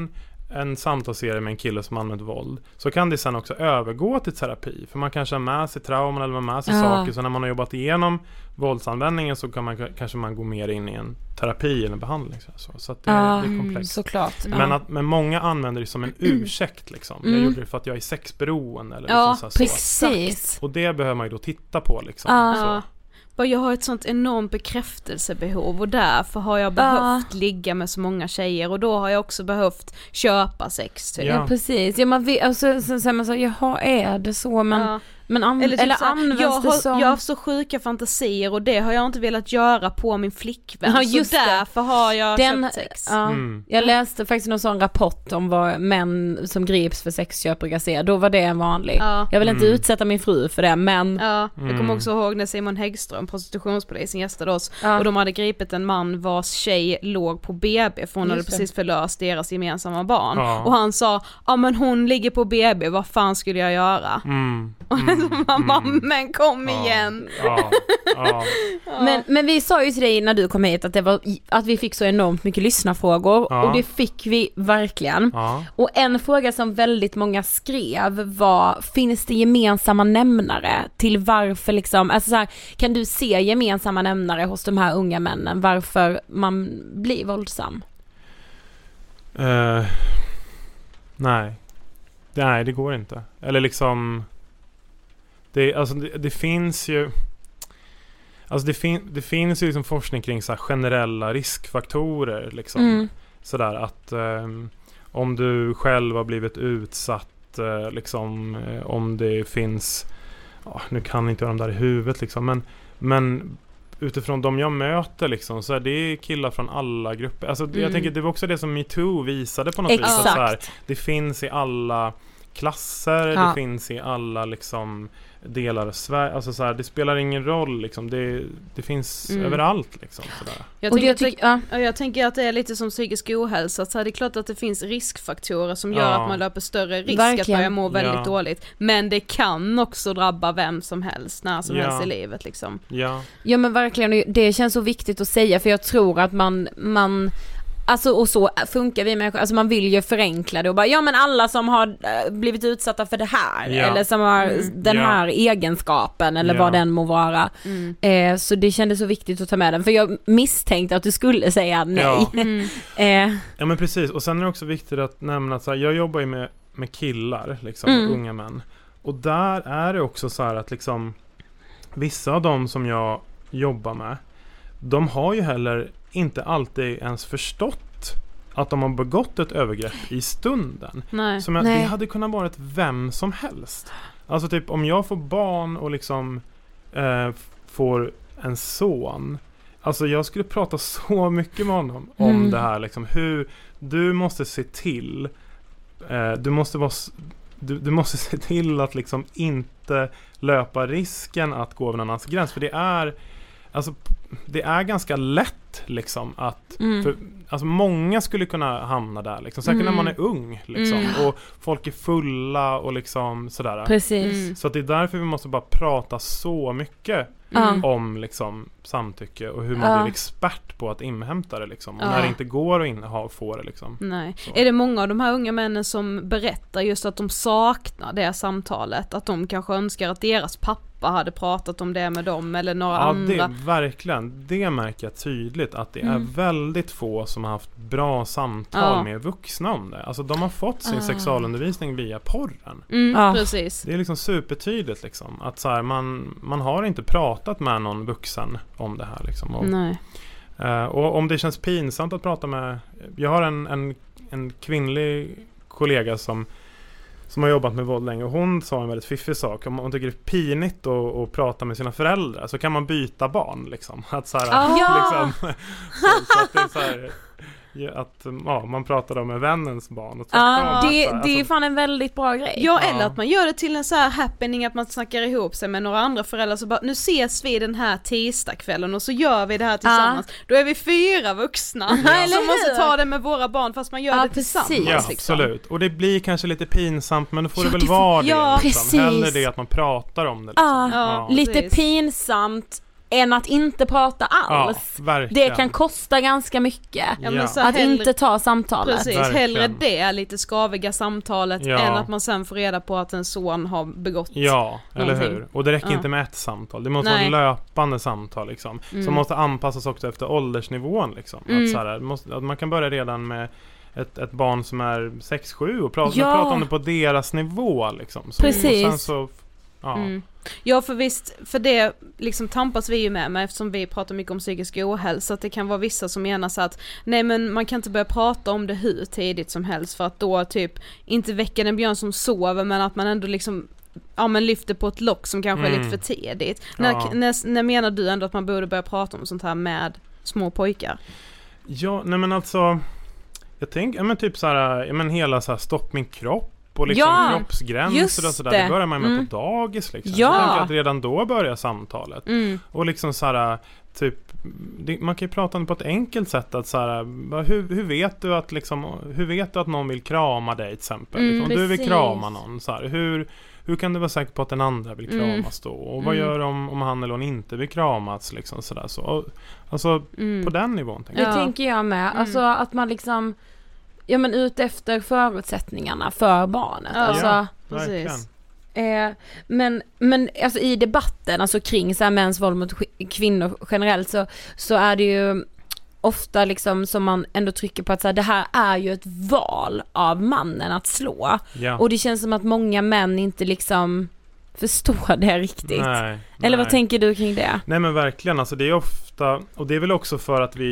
en samtalsserie med en kille som använt våld, så kan det sen också övergå till terapi. För man kanske har med sig trauman eller med sig ja. saker. Så när man har jobbat igenom våldsanvändningen så kan man, kanske man gå mer in i en terapi eller en behandling. Så, så att det, ja, det är komplext. Såklart. Men, ja. att, men många använder det som en ursäkt. Liksom. Mm. Jag gjorde det för att jag är sexberoende. Eller ja, liksom så precis. Så. Och det behöver man ju då titta på. Liksom, ja. så. Jag har ett sånt enormt bekräftelsebehov och därför har jag behövt ja. ligga med så många tjejer och då har jag också behövt köpa sex typ. Ja, ja precis. Ja, man vet, alltså, så säger man så, jaha, är det så? Men, ja. men an- eller, typ eller såhär, används jag det har, som... Jag har så sjuka fantasier och det har jag inte velat göra på min flickvän. Ja, just så det. därför har jag Den, köpt sex. Ja. Mm. Jag läste faktiskt någon sån rapport om vad män som grips för sexköp brukar se. Då var det en vanlig. Ja. Jag vill inte mm. utsätta min fru för det, men... Ja, jag mm. kommer också ihåg när Simon Häggström, prostitutionspolisen, gästade oss ja. och de hade gripit en man vars tjej låg på B B för hon just hade det. precis förlöst deras gemensamma barn. Ja. Och han sa, ja men hon ligger på B B, vad fan skulle jag göra? Mm. Mm. Mamma, mm. men kom ja. igen. Ja. Ja. Ja. Men, men vi sa ju till dig när du kom hit att, det var, att vi fick så enormt mycket lyssnarfrågor ja. och det fick vi verkligen. Ja. Och en fråga som väldigt många skrev var, finns det gemensamma nämnare till varför liksom, alltså så här, kan du se gemensamma nämnare hos de här unga männen varför man blir våldsam? Uh, nej. Nej, det går inte. Eller liksom det, alltså det, det finns ju alltså det, fin, det finns ju liksom forskning kring så här generella riskfaktorer liksom. Mm. Sådär att um, om du själv har blivit utsatt uh, liksom uh, om det finns uh, nu kan inte jag de där i huvudet liksom, men, men utifrån de jag möter liksom, så är det killar från alla grupper. Alltså mm. jag tänker det var också det som MeToo visade på något Exakt. vis. Att så här, det finns i alla klasser, ja. det finns i alla liksom delar av Sverige. Alltså så här, det spelar ingen roll liksom. Det, det finns mm. överallt liksom. Sådär. Jag, tänker, jag, tyck, ja. jag tänker att det är lite som psykisk ohälsa. Så här, det är klart att det finns riskfaktorer som gör ja. att man löper större risk Verkligen. att börja må väldigt ja. dåligt. Men det kan också drabba vem som helst, när som ja. helst i livet liksom. Ja. ja men verkligen, det känns så viktigt att säga, för jag tror att man, man alltså, och så funkar vi människor, alltså man vill ju förenkla det och bara, ja men alla som har blivit utsatta för det här ja. eller som har mm. den ja. här egenskapen eller ja. vad den må vara mm. eh, så det kändes så viktigt att ta med den, för jag misstänkte att du skulle säga nej. Ja, mm. eh. ja men precis, och sen är det också viktigt att nämna att så här, jag jobbar ju med, med killar liksom, mm. unga män, och där är det också så här att liksom vissa av dem som jag jobbar med, de har ju heller inte alltid ens förstått att de har begått ett övergrepp i stunden. Nej. Som jag, Nej. det hade kunnat vara ett vem som helst. Alltså typ om jag får barn och liksom eh, får en son. Alltså jag skulle prata så mycket med honom om mm. det här liksom, hur du måste se till eh, du måste vara du, du måste se till att liksom inte löpa risken att gå över någon annans gräns, för det är alltså det är ganska lätt liksom att mm. för, alltså många skulle kunna hamna där liksom, säkert mm. när man är ung liksom, mm. och folk är fulla och liksom sådär. Precis. Mm. Så att det är därför vi måste bara prata så mycket mm. om liksom samtycke och hur man ja. blir expert på att inhämta det liksom, och ja. när det inte går att inha, få det liksom. Nej. Så. Är det många av de här unga männen som berättar just att de saknar det samtalet, att de kanske önskar att deras pappa hade pratat om det med dem eller några ja, andra? Ja, verkligen. Det märker jag tydligt att det mm. är väldigt få som har haft bra samtal ja. med vuxna om det. Alltså de har fått sin ah. sexualundervisning via porren. Mm, ja. precis. Det är liksom supertydligt liksom, att så här, man, man har inte pratat med någon vuxen om det här liksom. Och, Nej. Uh, och om det känns pinsamt att prata med, jag har en, en, en kvinnlig kollega som som har jobbat med våld länge, och hon sa en väldigt fiffig sak. Om man tycker det är pinigt att, att prata med sina föräldrar, så kan man byta barn liksom. Att så här, oh, liksom, så, så att det är så här, att ja, man pratar om med vännens barn och ja, det, alltså, det är fan en väldigt bra grej. Ja, eller att man gör det till en så här happening, att man snackar ihop sig med några andra föräldrar, så bara, nu ses vi den här tisdagskvällen och så gör vi det här tillsammans. Ja. Då är vi fyra vuxna ja. som måste ta det med våra barn, fast man gör ja, det tillsammans. Ja, liksom. absolut. Och det blir kanske lite pinsamt, men då får ja, det väl det får, vara det. Ja, liksom. precis. Hellre det att man pratar om det. Liksom. Ja, ja, lite precis. pinsamt, än att inte prata alls. Ja, verkligen. Det kan kosta ganska mycket Ja, men så att hellre, inte ta samtalet. Precis, Verkligen. hellre det lite skaviga samtalet Ja. än att man sen får reda på att en son har begått. Ja, eller någonting. hur? Och det räcker Ja. inte med ett samtal. Det måste Nej. vara löpande samtal liksom. Mm. Som måste anpassas också efter åldersnivån liksom. Mm. Att, så här, måste, att man kan börja redan med ett, ett barn som är sex sju och prata, Ja. prata om det på deras nivå liksom. Så, Precis. Och sen så, ja. Mm. Ja, för visst, för det liksom tampas vi ju med, med eftersom vi pratar mycket om psykisk ohälsa, att det kan vara vissa som menar så att nej, men man kan inte börja prata om det hur tidigt som helst, för att då typ inte väcka en björn som sover, men att man ändå liksom ja, men lyfter på ett lock som kanske Mm. är lite för tidigt. Ja. När, när, när menar du ändå att man borde börja prata om sånt här med små pojkar? Ja, nej men alltså jag tänker, ja men typ så här, ja men hela så här stopp min kropp och liksom Ja, kroppsgränser just och sådär, det. det börjar man med Mm. på dagis liksom. Ja. Så jag tänker att redan då börjar samtalet. Mm. Och liksom så här, typ det, man kan ju prata om det på ett enkelt sätt att så här, hur, hur vet du att liksom, hur vet du att någon vill krama dig till exempel? Mm, liksom, du vill precis. krama någon så här, hur hur kan du vara säker på att den andra vill kramas Mm. då? Och vad Mm. gör om, om han eller hon inte vill kramas liksom sådär så. Och, alltså Mm. på den nivån tänker Det jag. Ja. tänker jag med. Mm. Alltså att man liksom ja men ut efter förutsättningarna för barnet. Ja. Alltså, Ja, precis. verkligen. Eh, men men alltså i debatten alltså kring så här mäns våld mot sk- kvinnor generellt så, så är det ju ofta liksom som man ändå trycker på att så här, det här är ju ett val av mannen att slå. Ja. Och det känns som att många män inte liksom förstår det riktigt. Nej, Eller vad nej. tänker du kring det? Nej men verkligen, alltså det är ofta, och det är väl också för att vi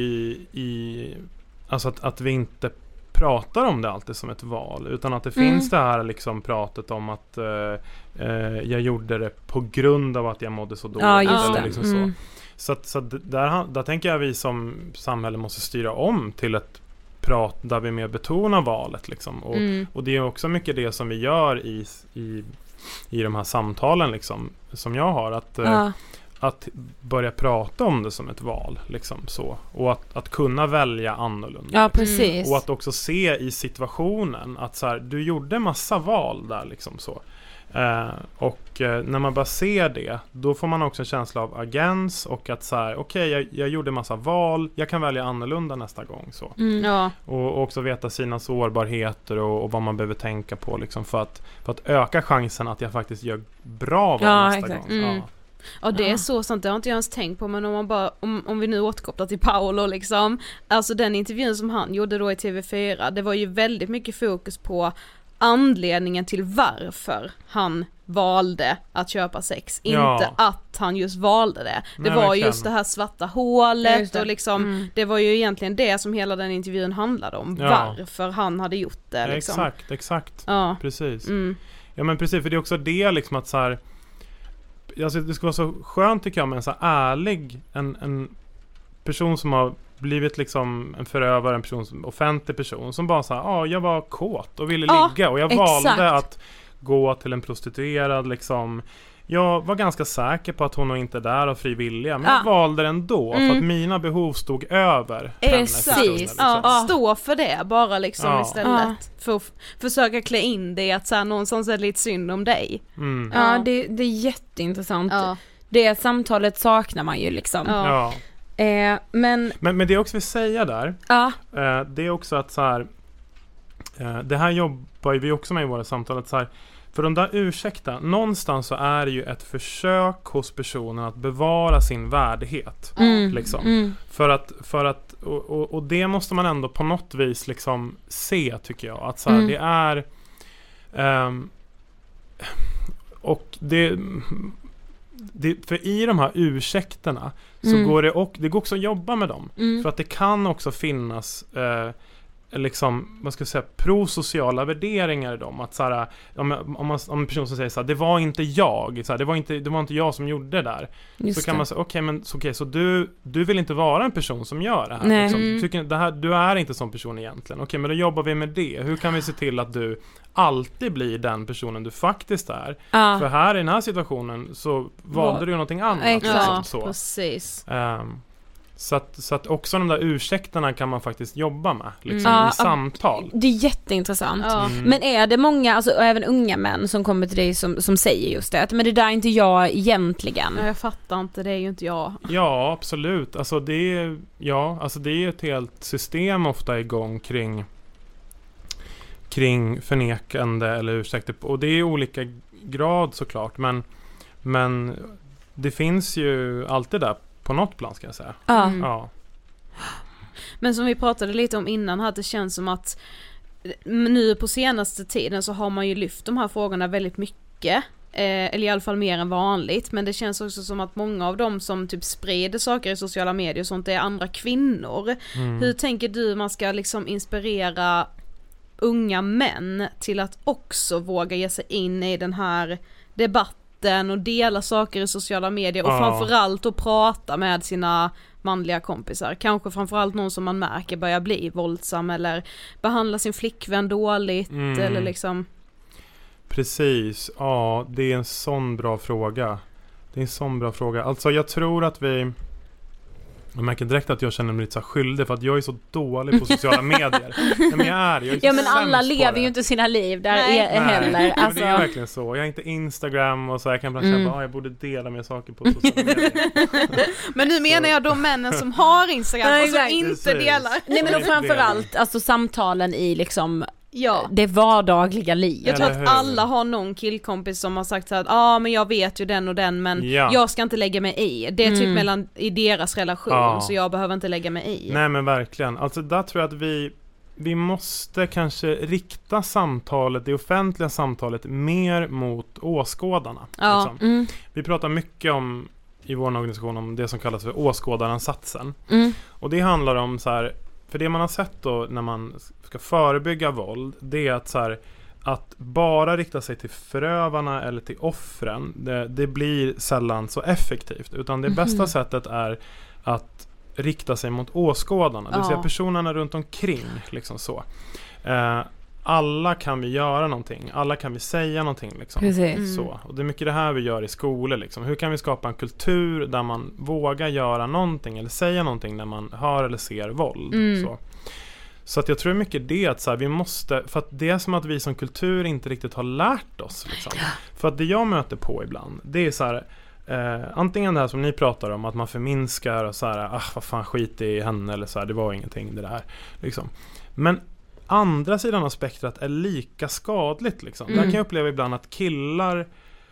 i, alltså att, att vi inte pratar om det alltid som ett val, utan att det Mm. finns det här liksom pratet om att eh, eh, jag gjorde det på grund av att jag mådde så dåligt. Ja, just eller det. liksom Mm. så. Så, att, så att där, där tänker jag vi som samhälle måste styra om till ett prat där vi mer betonar valet liksom. Och, Mm. och det är också mycket det som vi gör i, i, i de här samtalen liksom, som jag har, att, eh, Ja. att börja prata om det som ett val liksom, så. Och att, att kunna välja annorlunda. Ja, precis. Och att också se i situationen att så här, du gjorde massa val där liksom så. Eh, och eh, när man bara ser det, då får man också en känsla av agens och att så här, okej, okay, jag, jag gjorde massa val, jag kan välja annorlunda nästa gång så. Mm. Ja. Och, och också veta sina sårbarheter och, och vad man behöver tänka på liksom, för att, för att öka chansen att jag faktiskt gör bra val Ja, nästa exakt. gång. Mm. Ja. Ja, det är Ja. så sant, det har inte jag ens tänkt på, men om man bara, om, om vi nu återkopplar till Paolo liksom, alltså den intervjun som han gjorde då i T V fyra, det var ju väldigt mycket fokus på anledningen till varför han valde att köpa sex, Ja. inte att han just valde det. Det Nej, var verkligen. just det här svarta Ja, hålet just det. och liksom, Mm. det var ju egentligen det som hela den intervjun handlade om, Ja. varför han hade gjort det Ja, liksom. exakt, exakt. Ja. Precis. Mm. Ja men precis, för det är också det liksom att så här, alltså det skulle vara så skönt tycker jag med en så här ärlig, en, en person som har blivit liksom en förövare, en person som, offentlig person som bara så här, ja ah, jag var kåt och ville Ja, ligga och jag exakt. valde att gå till en prostituerad liksom. Jag var ganska säker på att hon nog inte är där av fri vilja, men Ja. jag valde den ändå för Mm. att mina behov stod över hennes Precis. stunder, liksom. Ja, Ja. stå för det bara liksom Ja. istället. För att f- försöka klä in det att så här, någonstans är det lite synd om dig. Mm. Ja, Ja. det, det är jätteintressant. Ja. Det samtalet saknar man ju liksom. Ja. Ja. Eh, men, Men, men det jag också vill säga där, ja. Eh, det är också att så här, eh, det här jobbar ju vi också med i våra samtal, att så här, för de där ursäkta, någonstans så är det ju ett försök hos personen att bevara sin värdighet. Mm. Liksom. Mm. För att, för att och, och, och det måste man ändå på något vis liksom se, tycker jag. Att så här, Mm. det är ehm, och det, det för i de här ursäkterna så Mm. går det, och det går också att jobba med dem. Mm. För att det kan också finnas eh, liksom, vad ska jag säga, prosociala värderingar i dem. Att så här, om, om, man, om en person som säger så här, det var inte jag, så här, det, var inte, det var inte jag som gjorde det där. Just Så kan det. man säga, okej, men så, okay, så du, du vill inte vara en person som gör det här. Nej. Liksom. Mm. Du, tycker, det här du är inte sån person egentligen. Okej, men då jobbar vi med det. Hur kan vi se till att du alltid blir den personen du faktiskt är? Ja. För här i den här situationen så valde Var- du ju någonting annat. Exakt. Liksom, Ja, så. precis. Ehm, Så att, så att också de där ursäkterna kan man faktiskt jobba med liksom, Mm. i Ja, samtal. Det är jätteintressant. Ja. Mm. Men är det många, alltså även unga män som kommer till dig som, som säger just det, att men det där är inte jag egentligen. Ja, jag fattar inte, det är ju inte jag. Ja, absolut. Alltså det är, ja, alltså det är ett helt system ofta igång kring kring förnekande eller ursäkter. Och det är olika grad såklart, men, men det finns ju alltid där på något plan, ska jag säga. Ja. Mm. Ja. Men som vi pratade lite om innan här, det känns som att nu på senaste tiden så har man ju lyft de här frågorna väldigt mycket. Eh, eller i alla fall mer än vanligt, men det känns också som att många av dem som typ sprider saker i sociala medier och sånt är andra kvinnor. Mm. Hur tänker du man ska liksom inspirera unga män till att också våga ge sig in i den här debatten och dela saker i sociala medier och Ja. framförallt att prata med sina manliga kompisar, kanske framförallt någon som man märker börjar bli våldsam eller behandla sin flickvän dåligt Mm. eller liksom. Precis, ja, det är en sån bra fråga. Det är en sån bra fråga. Alltså jag tror att vi, jag märker direkt att jag känner mig lite så skyldig för att jag är så dålig på sociala medier. Nej, men jag är, jag är så Ja, men alla sämst på lever det. ju inte sina liv där Nej. är, heller. Nej, men Alltså. det är verkligen så. Jag har inte Instagram och så jag kan ibland Mm. känna att jag borde dela mer saker på sociala medier. Men nu menar jag de männen som har Instagram Ja, och som exakt. inte Precis. delar. Nej, men då Det- framförallt alltså samtalen i liksom Ja. det vardagliga livet. Jag tror Eller att hur? alla har någon killkompis som har sagt så här att ja ah, men jag vet ju den och den men Ja. jag ska inte lägga mig i. Det är typ Mm. mellan i deras relation Ja. så jag behöver inte lägga mig i. Nej men verkligen. Alltså där tror jag att vi vi måste kanske rikta samtalet, det offentliga samtalet mer mot åskådarna. Ja. Liksom. Mm. Vi pratar mycket om i vår organisation om det som kallas för åskådaransatsen. Mm. Och det handlar om så här, för det man har sett då när man ska förebygga våld, det är att så här, att bara rikta sig till förövarna eller till offren, det, det blir sällan så effektivt, utan det bästa sättet är att rikta sig mot åskådarna, det vill Ja. säga personerna runt omkring liksom så. Eh, alla kan vi göra någonting, alla kan vi säga någonting liksom. Precis. Mm. Så. Och det är mycket det här vi gör i skolor liksom. Hur kan vi skapa en kultur där man vågar göra någonting eller säga någonting när man hör eller ser våld. Mm. Så. Så att jag tror mycket det att så här, vi måste, för att det är som att vi som kultur inte riktigt har lärt oss liksom. För att det jag möter på ibland, det är så här, eh, antingen det här som ni pratar om, att man förminskar och så här, ah vad fan, skit i henne eller så här, det var ingenting det där liksom. Men andra sidan av spektrat är lika skadligt liksom. Mm. Där kan jag uppleva ibland att killar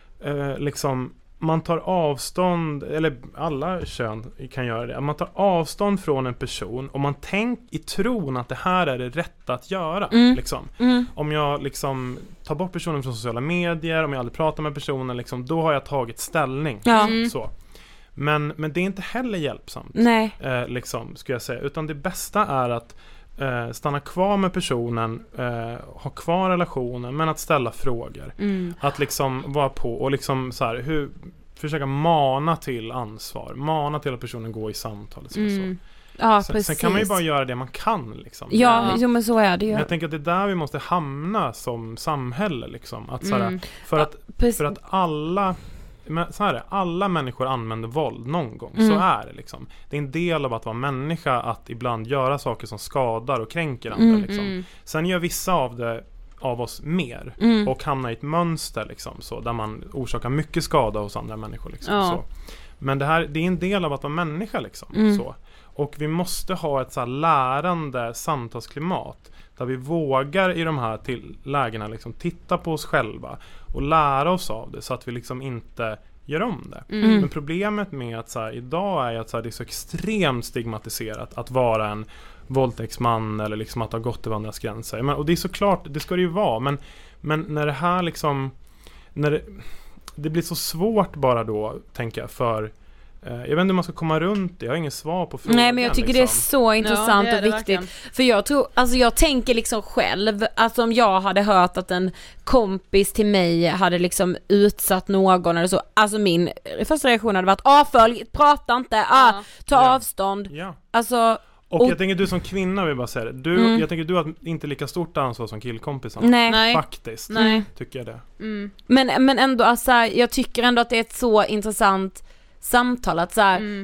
eh, liksom, man tar avstånd, eller alla kön kan göra det, man tar avstånd från en person och man tänker i tron att det här är det rätta att göra Mm. liksom. Mm. Om jag liksom tar bort personen från sociala medier, om jag aldrig pratar med personen liksom, då har jag tagit ställning. Ja. Mm. Så. Men, men det är inte heller hjälpsamt Nej. eh, liksom, skulle jag säga, utan det bästa är att eh, stanna kvar med personen, eh, ha kvar relationen, men att ställa frågor. Mm. Att liksom vara på och liksom så här, hur, försöka mana till ansvar, mana till att personen går i samtal. Så, Mm. Ja, så. precis. Sen kan man ju bara göra det man kan liksom. Ja, Ja. jo, men så är det ju. Men jag tänker att det är där vi måste hamna som samhälle liksom. Att, så här, Mm. för, att, Precis. för att alla men så här är det, alla människor använder våld någon gång, Mm. så är det liksom. Det är en del av att vara människa att ibland göra saker som skadar och kränker andra Mm. liksom. Mm. Sen gör vissa av det av oss mer Mm. och hamnar i ett mönster liksom, så, där man orsakar mycket skada hos andra människor liksom, Ja. så. Men det här, det är en del av att vara människa liksom, Mm. så. Och vi måste ha ett så här lärande samtalsklimat där vi vågar i de här till lägena liksom titta på oss själva och lära oss av det så att vi liksom inte gör om det. Mm. Men problemet med att så här, idag är att så här, det är så extremt stigmatiserat att vara en våldtäktsman eller liksom att ha gått över andras gränser. Men, och det är såklart, det ska det ju vara, men, men när det här liksom när det, det blir så svårt bara då, tänker jag, för jag vet inte hur man ska komma runt det. Jag har ingen svar på frågan. Nej, men jag tycker liksom. det är så intressant Ja, det är och det viktigt. verkligen. För jag tror, alltså jag tänker liksom själv, alltså om jag hade hört att en kompis till mig hade liksom utsatt någon eller så, alltså min första reaktion hade varit avfölj, prata inte, ah, ta Ja. avstånd. Ja. Alltså, Och, Och- jag tänker du som kvinna vill bara säga det. Du, Mm. jag tänker du har inte lika stort ansvar som killkompisarna. nej. Nej. Faktiskt. Nej. Tycker jag det. Mm. Men, men ändå, alltså, jag tycker ändå att det är ett så intressant samtal att så här, Mm.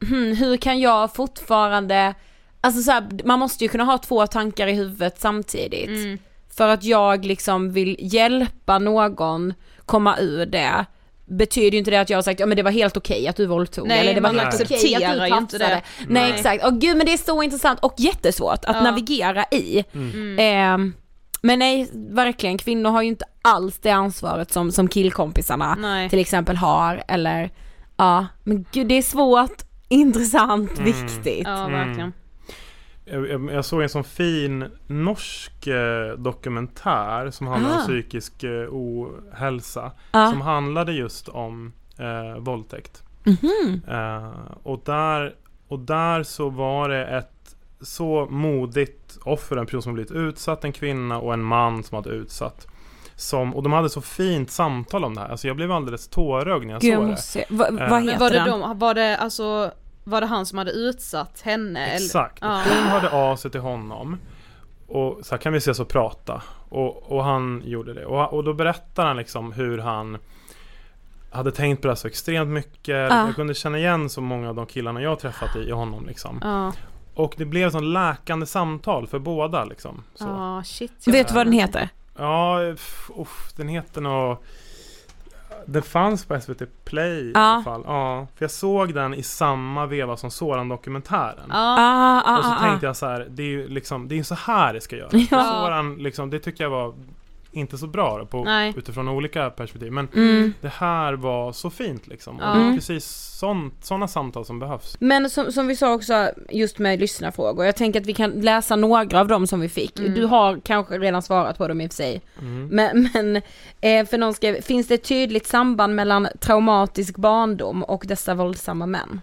hmm, hur kan jag fortfarande, alltså så här, man måste ju kunna ha två tankar i huvudet samtidigt. Mm. För att jag liksom vill hjälpa någon komma ur det, betyder ju inte det att jag har sagt ja men det var helt okej okay att du våldtog. Nej, eller det var man helt okej accepterar att du ju inte det. Nej, Nej exakt. Och gud, men det är så intressant och jättesvårt att ja. navigera i. Mm. Eh, men nej, verkligen, kvinnor har ju inte alls det ansvaret som, som killkompisarna nej. till exempel har. Eller, ja, men gud, det är svårt, intressant, mm. viktigt. Ja, verkligen. Jag, jag, jag såg en sån fin norsk eh, dokumentär som handlar ah. om psykisk eh, ohälsa. Ah. Som handlade just om eh, våldtäkt. Mm-hmm. Eh, och, där, och där så var det ett så modigt offer, en person som blivit utsatt, en kvinna och en man som hade utsatt. Som, och de hade så fint samtal om det här. Alltså jag blev alldeles tårögd när jag Gud, såg det. Va, vad heter var det den? De, var det alltså... Var det han som hade utsatt henne? Exakt. Eller? Hon hörde av sig till honom. Och så här, kan vi ses och prata. Och, och han gjorde det. Och, och då berättar han liksom hur han hade tänkt på det så extremt mycket. Ah. Jag kunde känna igen så många av de killarna jag träffat i, i honom. Liksom. Ah. Och det blev sån läkande samtal för båda. Liksom. Så. Ah, shit. Vet du vad den heter? Ja, uff, den heter något... Det fanns på S V T Play ah. i alla fall. Ja, för jag såg den i samma veva som Soran-dokumentären. Ah. Ah, och så ah, tänkte ah. jag så här, det är ju liksom, det är så här det ska göra. Ja. Soran, liksom, det tycker jag var inte så bra då, på, utifrån olika perspektiv. Men mm. det här var så fint liksom. Ja. Och det är precis sådana samtal som behövs. Men som, som vi sa också just med lyssnarfrågor. Jag tänker att vi kan läsa några av dem som vi fick. Mm. Du har kanske redan svarat på dem i och för sig. Mm. Men, men eh, för någon ska, finns det ett tydligt samband mellan traumatisk barndom och dessa våldsamma män?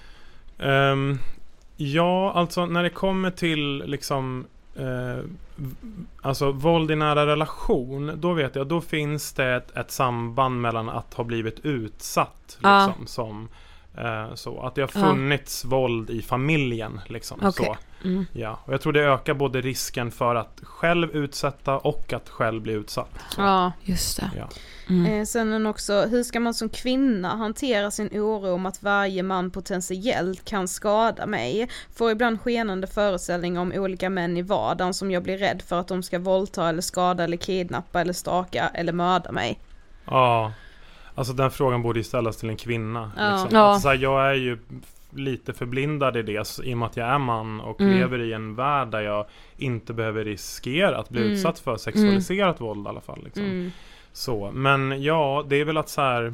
Um, ja, alltså när det kommer till liksom... Uh, alltså våld i nära relation, då vet jag, då finns det ett, ett samband mellan att ha blivit utsatt liksom, ah. som uh, så, att det har funnits ah. våld i familjen liksom, okay. så. Mm. Ja, och jag tror det ökar både risken för att själv utsätta och att själv bli utsatt. Så. Ja, just det. Ja. Mm. Eh, sen också, hur ska man som kvinna hantera sin oro om att varje man potentiellt kan skada mig? Får ibland skenande föreställningar om olika män i vardagen som jag blir rädd för att de ska våldta eller skada eller kidnappa eller staka eller mörda mig. Ja, alltså den frågan borde ju ställas till en kvinna. Ja. Liksom. Ja. Alltså, jag är ju lite förblindad i det i och med att jag är man och Mm. lever i en värld där jag inte behöver riskera att bli Mm. utsatt för sexualiserat mm. våld i alla fall. Liksom. Mm. Så, men ja, det är väl att så här...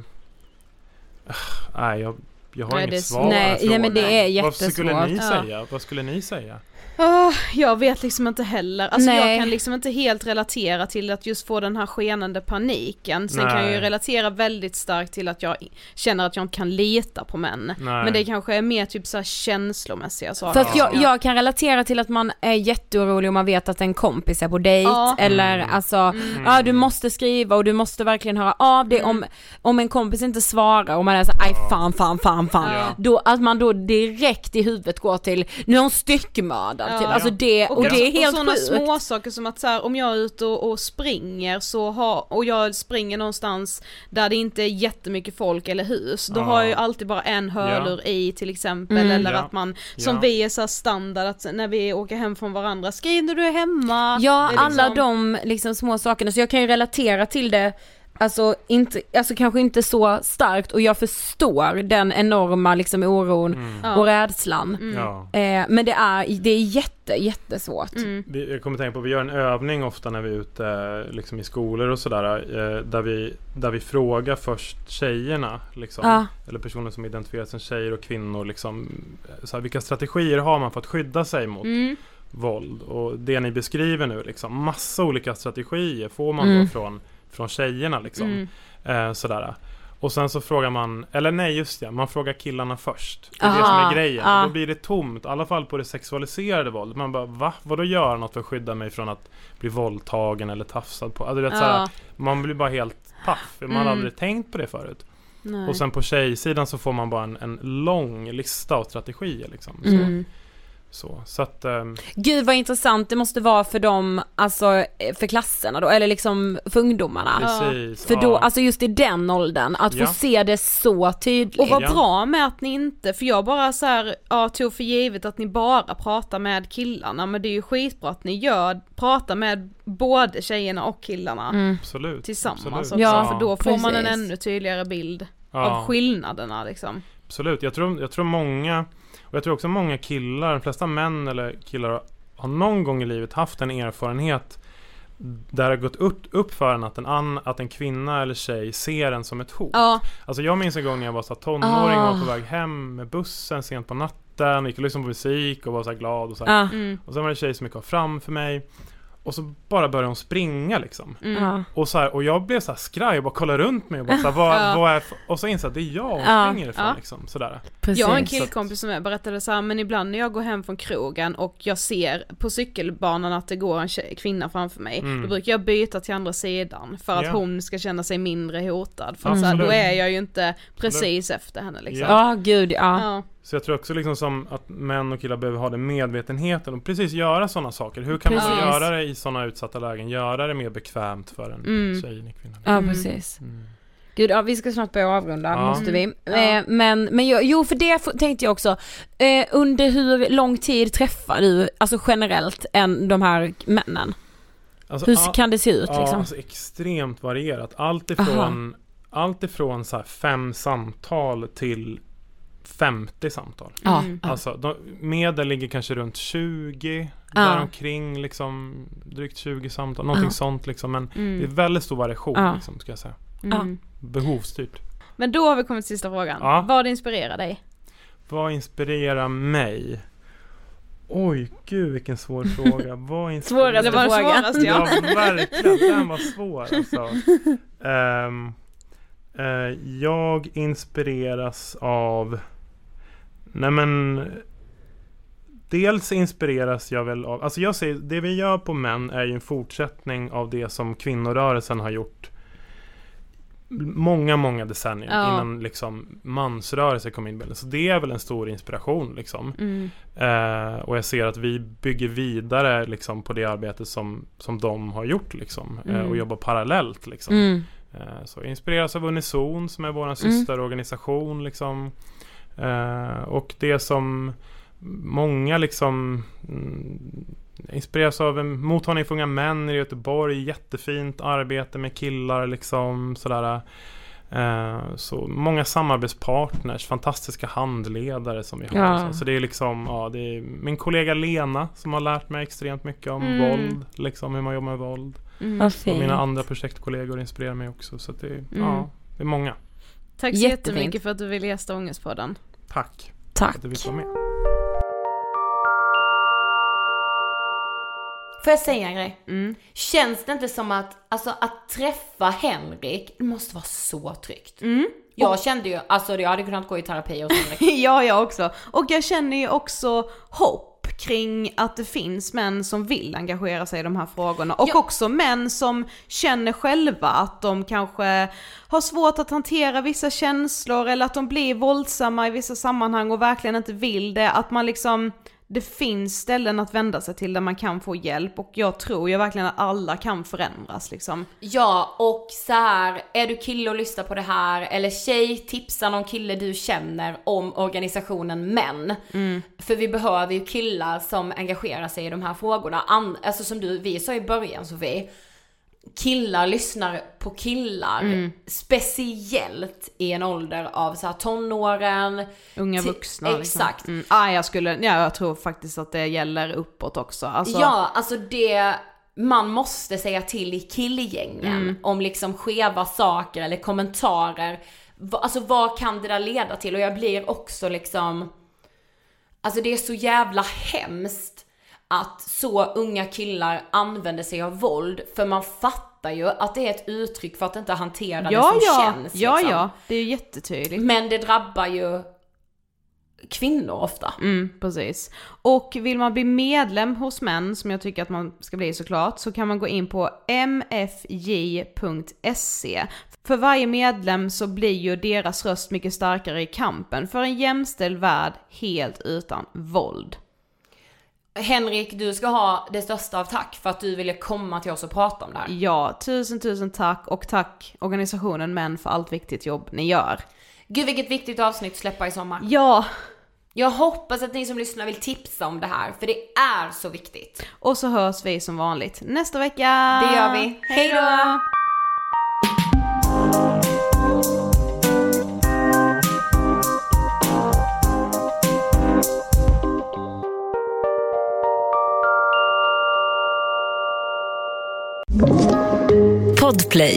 Nej, jag, jag har Nej, inget det är svar. Nej, nej, men det är jättesvårt. Vad skulle ni Ja. säga? Vad skulle ni säga? Oh, jag vet liksom inte heller. Alltså Nej. jag kan liksom inte helt relatera till att just få den här skenande paniken. Sen Nej. kan jag ju relatera väldigt starkt till att jag känner att jag inte kan lita på män. Nej. Men det kanske är mer typ så här känslomässiga saker. För att jag, Ja. jag kan relatera till att man är jätteorolig om man vet att en kompis är på dejt. Ja. Eller Mm. alltså, Mm. ja, du måste skriva och du måste verkligen höra av dig. Mm. Om, om en kompis inte svarar och man är så aj fan, fan, fan, fan. Ja. Då, att man då direkt i huvudet går till, nu är hon styckmördad. Ja. Typ. Alltså det, och, och det är helt och sådana sjukt. små saker som att så här, om jag är ute och, och springer så har, och jag springer någonstans där det inte är jättemycket folk eller hus, då Ja. har jag ju alltid bara en hörlur Ja. i till exempel, Mm. eller Ja. att man, som Ja. vi är så här standard att när vi åker hem från varandra, skriv när du är hemma. Ja, Det är alla liksom- de liksom små sakerna, så jag kan ju relatera till det. Alltså, inte, alltså kanske inte så starkt, och jag förstår den enorma liksom oron Mm. och rädslan. Mm. Ja. Eh, men det är, det är jätte, jättesvårt. Mm. Vi, jag kommer tänka på, vi gör en övning ofta när vi är ute liksom i skolor och sådär, eh, där, vi, där vi frågar först tjejerna liksom, Ja. eller personer som identifierar som tjejer och kvinnor liksom, så här, vilka strategier har man för att skydda sig mot Mm. våld, och det ni beskriver nu liksom, massa olika strategier får man Mm. då från, från tjejerna liksom, Mm. eh, sådär. Och sen så frågar man, eller nej just det, man frågar killarna först. Det är Aha, det som är grejen. ja. Då blir det tomt, i alla fall på det sexualiserade våldet. Man bara, va? Vadå gör något för att skydda mig från att bli våldtagen eller tafsad på? Alltså, det är Ja. såhär, man blir bara helt paff. Man Mm. har aldrig tänkt på det förut. Nej. Och sen på tjejsidan så får man bara en, en lång lista av strategier liksom. Så, Mm. Så, så att... Um... Gud vad intressant det måste vara för dem, alltså för klasserna då, eller liksom för ungdomarna. Precis, för då, ja. alltså just i den åldern, att ja. få se det så tydligt. Och vad ja. bra med att ni inte, för jag bara så här, ja, tog för givet att ni bara pratar med killarna, men det är ju skitbra att ni gör, pratar med både tjejerna och killarna Mm. Absolut. tillsammans Absolut. också, Ja, för då får precis. man en ännu tydligare bild Ja. av skillnaderna liksom. Absolut, jag tror, jag tror många, och jag tror också många killar, de flesta män eller killar har någon gång i livet haft en erfarenhet där det har gått upp, upp för en att en, an, att en kvinna eller tjej ser en som ett hot. Ja. Alltså jag minns en gång när jag var så tonåring och Ah. var på väg hem med bussen sent på natten, gick och lyssnade på musik och var så här glad och så här. Ja. Mm. Och sen var det en tjej som gick av framför mig. Och så bara började hon springa liksom. Mm. Ja. Och, så här, och jag blev så här skraj och bara kollade runt mig och bara så här, vad, Ja. vad är f-? Och så insåg jag att det är jag hon Ja. springer ifrån Ja. liksom, sådär. Precis. Jag har en killkompis som jag berättade så här, men ibland när jag går hem från krogen och jag ser på cykelbanan att det går en tjej, kvinna framför mig, Mm. då brukar jag byta till andra sidan för att Ja. hon ska känna sig mindre hotad. För Mm. så här, då Absolut. är jag ju inte precis efter henne liksom. Ja, gud, ja. Ja. Så jag tror också liksom som att män och killar behöver ha den medvetenheten och precis göra sådana saker. Hur kan man Precis. göra det i sådana utsatta lägen? Göra det mer bekvämt för en Mm. tjej, en kvinna. Ja, Mm. precis. Mm. Gud, ja, vi ska snart börja avrunda, Ja. måste vi. Ja. Eh, men, men jag, jo, för det f- tänkte jag också. Eh, under hur lång tid träffar du, alltså generellt, än de här männen? Alltså, Hur a- kan det se ut ja, liksom? alltså extremt varierat. Allt ifrån, allt ifrån så här fem samtal till femtio samtal. Ja, Mm. ja. Alltså, de, medel ligger kanske runt tjugo, Ja. däromkring liksom drygt tjugo samtal, någonting Ja. sånt liksom, men Mm. det är väldigt stor variation Ja. liksom, ska jag säga. Mm. Behovsstyrt. Men då har vi kommit till sista frågan. Ja. Vad inspirerar dig? Vad inspirerar mig? Oj, gud vilken svår fråga. Vad inspirerar Svåraste Det var den frågan. svåraste, Ja, ja. verkligen. Den var svår alltså. Ehm, eh, jag inspireras av... Nej men... Dels inspireras jag väl av... Alltså jag säger, det vi gör på män är ju en fortsättning av det som kvinnorörelsen har gjort många, många decennier Ja. innan liksom mansrörelse kom in i bilden. Så det är väl en stor inspiration liksom. Mm. Eh, och jag ser att vi bygger vidare liksom, på det arbete som, som de har gjort liksom, eh, Mm. och jobbar parallellt liksom. Mm. Eh, så jag inspireras av Unison som är vår systerorganisation liksom. Eh, och det som många liksom mm, inspireras av en mottagning för unga män i Göteborg, jättefint arbete med killar liksom sådär. Eh, så många samarbetspartners, fantastiska handledare som vi har. Ja. Så, så det är liksom, ja, det är min kollega Lena som har lärt mig extremt mycket om Mm. våld, liksom hur man jobbar med våld. Mm. Vad Och fint. mina andra projektkollegor inspirerar mig också. Så att det, Mm. ja, det är många. Tack så Jättefint. jättemycket för att du ville gästa Ångestpodden. Tack Tack. att du vill vara med. Får jag säga en grej? Mm. Känns det inte som att, alltså att träffa Henrik, det måste vara så tryggt. Mm. Jag kände ju, alltså jag hade kunnat gå i terapi och Henrik. Ja, jag också. Och jag känner ju också hopp kring att det finns män som vill engagera sig i de här frågorna. Och Ja. också män som känner själva att de kanske har svårt att hantera vissa känslor eller att de blir våldsamma i vissa sammanhang och verkligen inte vill det. Att man liksom, det finns ställen att vända sig till där man kan få hjälp, och jag tror ju verkligen att alla kan förändras liksom. Ja, och så här, är du kille och lyssnar på det här, eller tjej, tipsa någon kille du känner om organisationen Män. Mm. För vi behöver ju killar som engagerar sig i de här frågorna. An- alltså som du, vi sa i början, Sofie, killar lyssnar på killar, Mm. speciellt i en ålder av så här tonåren. Unga Ti- vuxna Exakt. Liksom. Mm. Ah, jag skulle, ja, jag tror faktiskt att det gäller uppåt också. Alltså, Ja, alltså det, man måste säga till i killgängen Mm. om liksom skeva saker eller kommentarer. Va, alltså vad kan det där leda till? Och jag blir också liksom, alltså det är så jävla hemskt att så unga killar använder sig av våld, för man fattar ju att det är ett uttryck för att inte hantera ja, det som ja, känns. ja, liksom. ja, det är ju jättetydligt. Men det drabbar ju kvinnor ofta. Mm, precis. Och vill man bli medlem hos Män, som jag tycker att man ska bli såklart, så kan man gå in på m f j punkt se. För varje medlem så blir ju deras röst mycket starkare i kampen för en jämställd värld helt utan våld. Henrik, du ska ha det största av tack för att du ville komma till oss och prata om det här. Ja, tusen tusen tack, och tack organisationen Män för allt viktigt jobb ni gör. Gud, vilket viktigt avsnitt att släppa i sommar. Ja. Jag hoppas att ni som lyssnar vill tipsa om det här, för det är så viktigt. Och så hörs vi som vanligt nästa vecka. Det gör vi. Hej då! Podplay.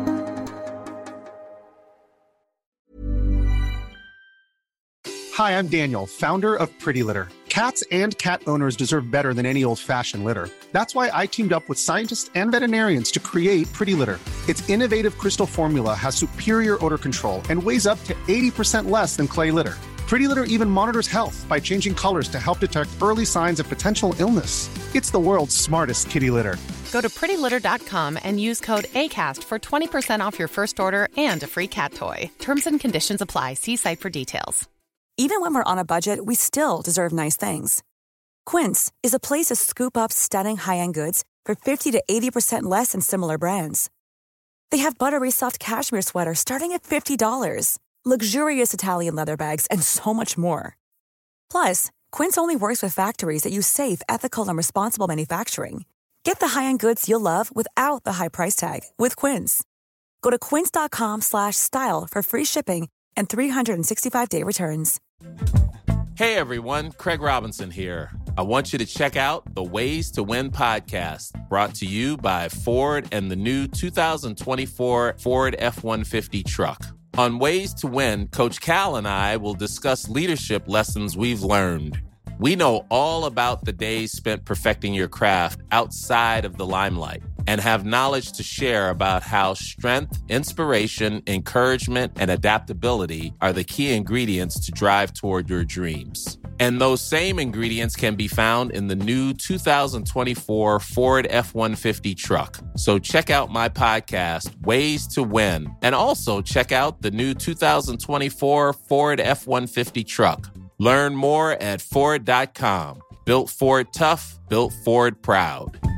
Hi, I'm Daniel, founder of Pretty Litter. Cats and cat owners deserve better than any old-fashioned litter. That's why I teamed up with scientists and veterinarians to create Pretty Litter. Its innovative crystal formula has superior odor control and weighs up to eighty percent less than clay litter. Pretty Litter even monitors health by changing colors to help detect early signs of potential illness. It's the world's smartest kitty litter. Go to pretty litter dot com and use code ACAST for twenty percent off your first order and a free cat toy. Terms and conditions apply. See site for details. Even when we're on a budget, we still deserve nice things. Quince is a place to scoop up stunning high-end goods for fifty to eighty percent less than similar brands. They have buttery soft cashmere sweaters starting at fifty dollars, luxurious Italian leather bags, and so much more. Plus, Quince only works with factories that use safe, ethical, and responsible manufacturing. Get the high-end goods you'll love without the high price tag with Quince. Go to quince dot com slash style for free shipping and three sixty-five day returns. Hey everyone, Craig Robinson here. I want you to check out the Ways to Win podcast, brought to you by Ford and the new two thousand twenty-four Ford F one fifty truck. On Ways to Win, Coach Cal and I will discuss leadership lessons we've learned. We know all about the days spent perfecting your craft outside of the limelight and have knowledge to share about how strength, inspiration, encouragement, and adaptability are the key ingredients to drive toward your dreams. And those same ingredients can be found in the new two thousand twenty-four Ford F one fifty truck. So check out my podcast, Ways to Win, and also check out the new two thousand twenty-four Ford F one fifty truck. Learn more at Ford dot com. Built Ford tough, built Ford proud.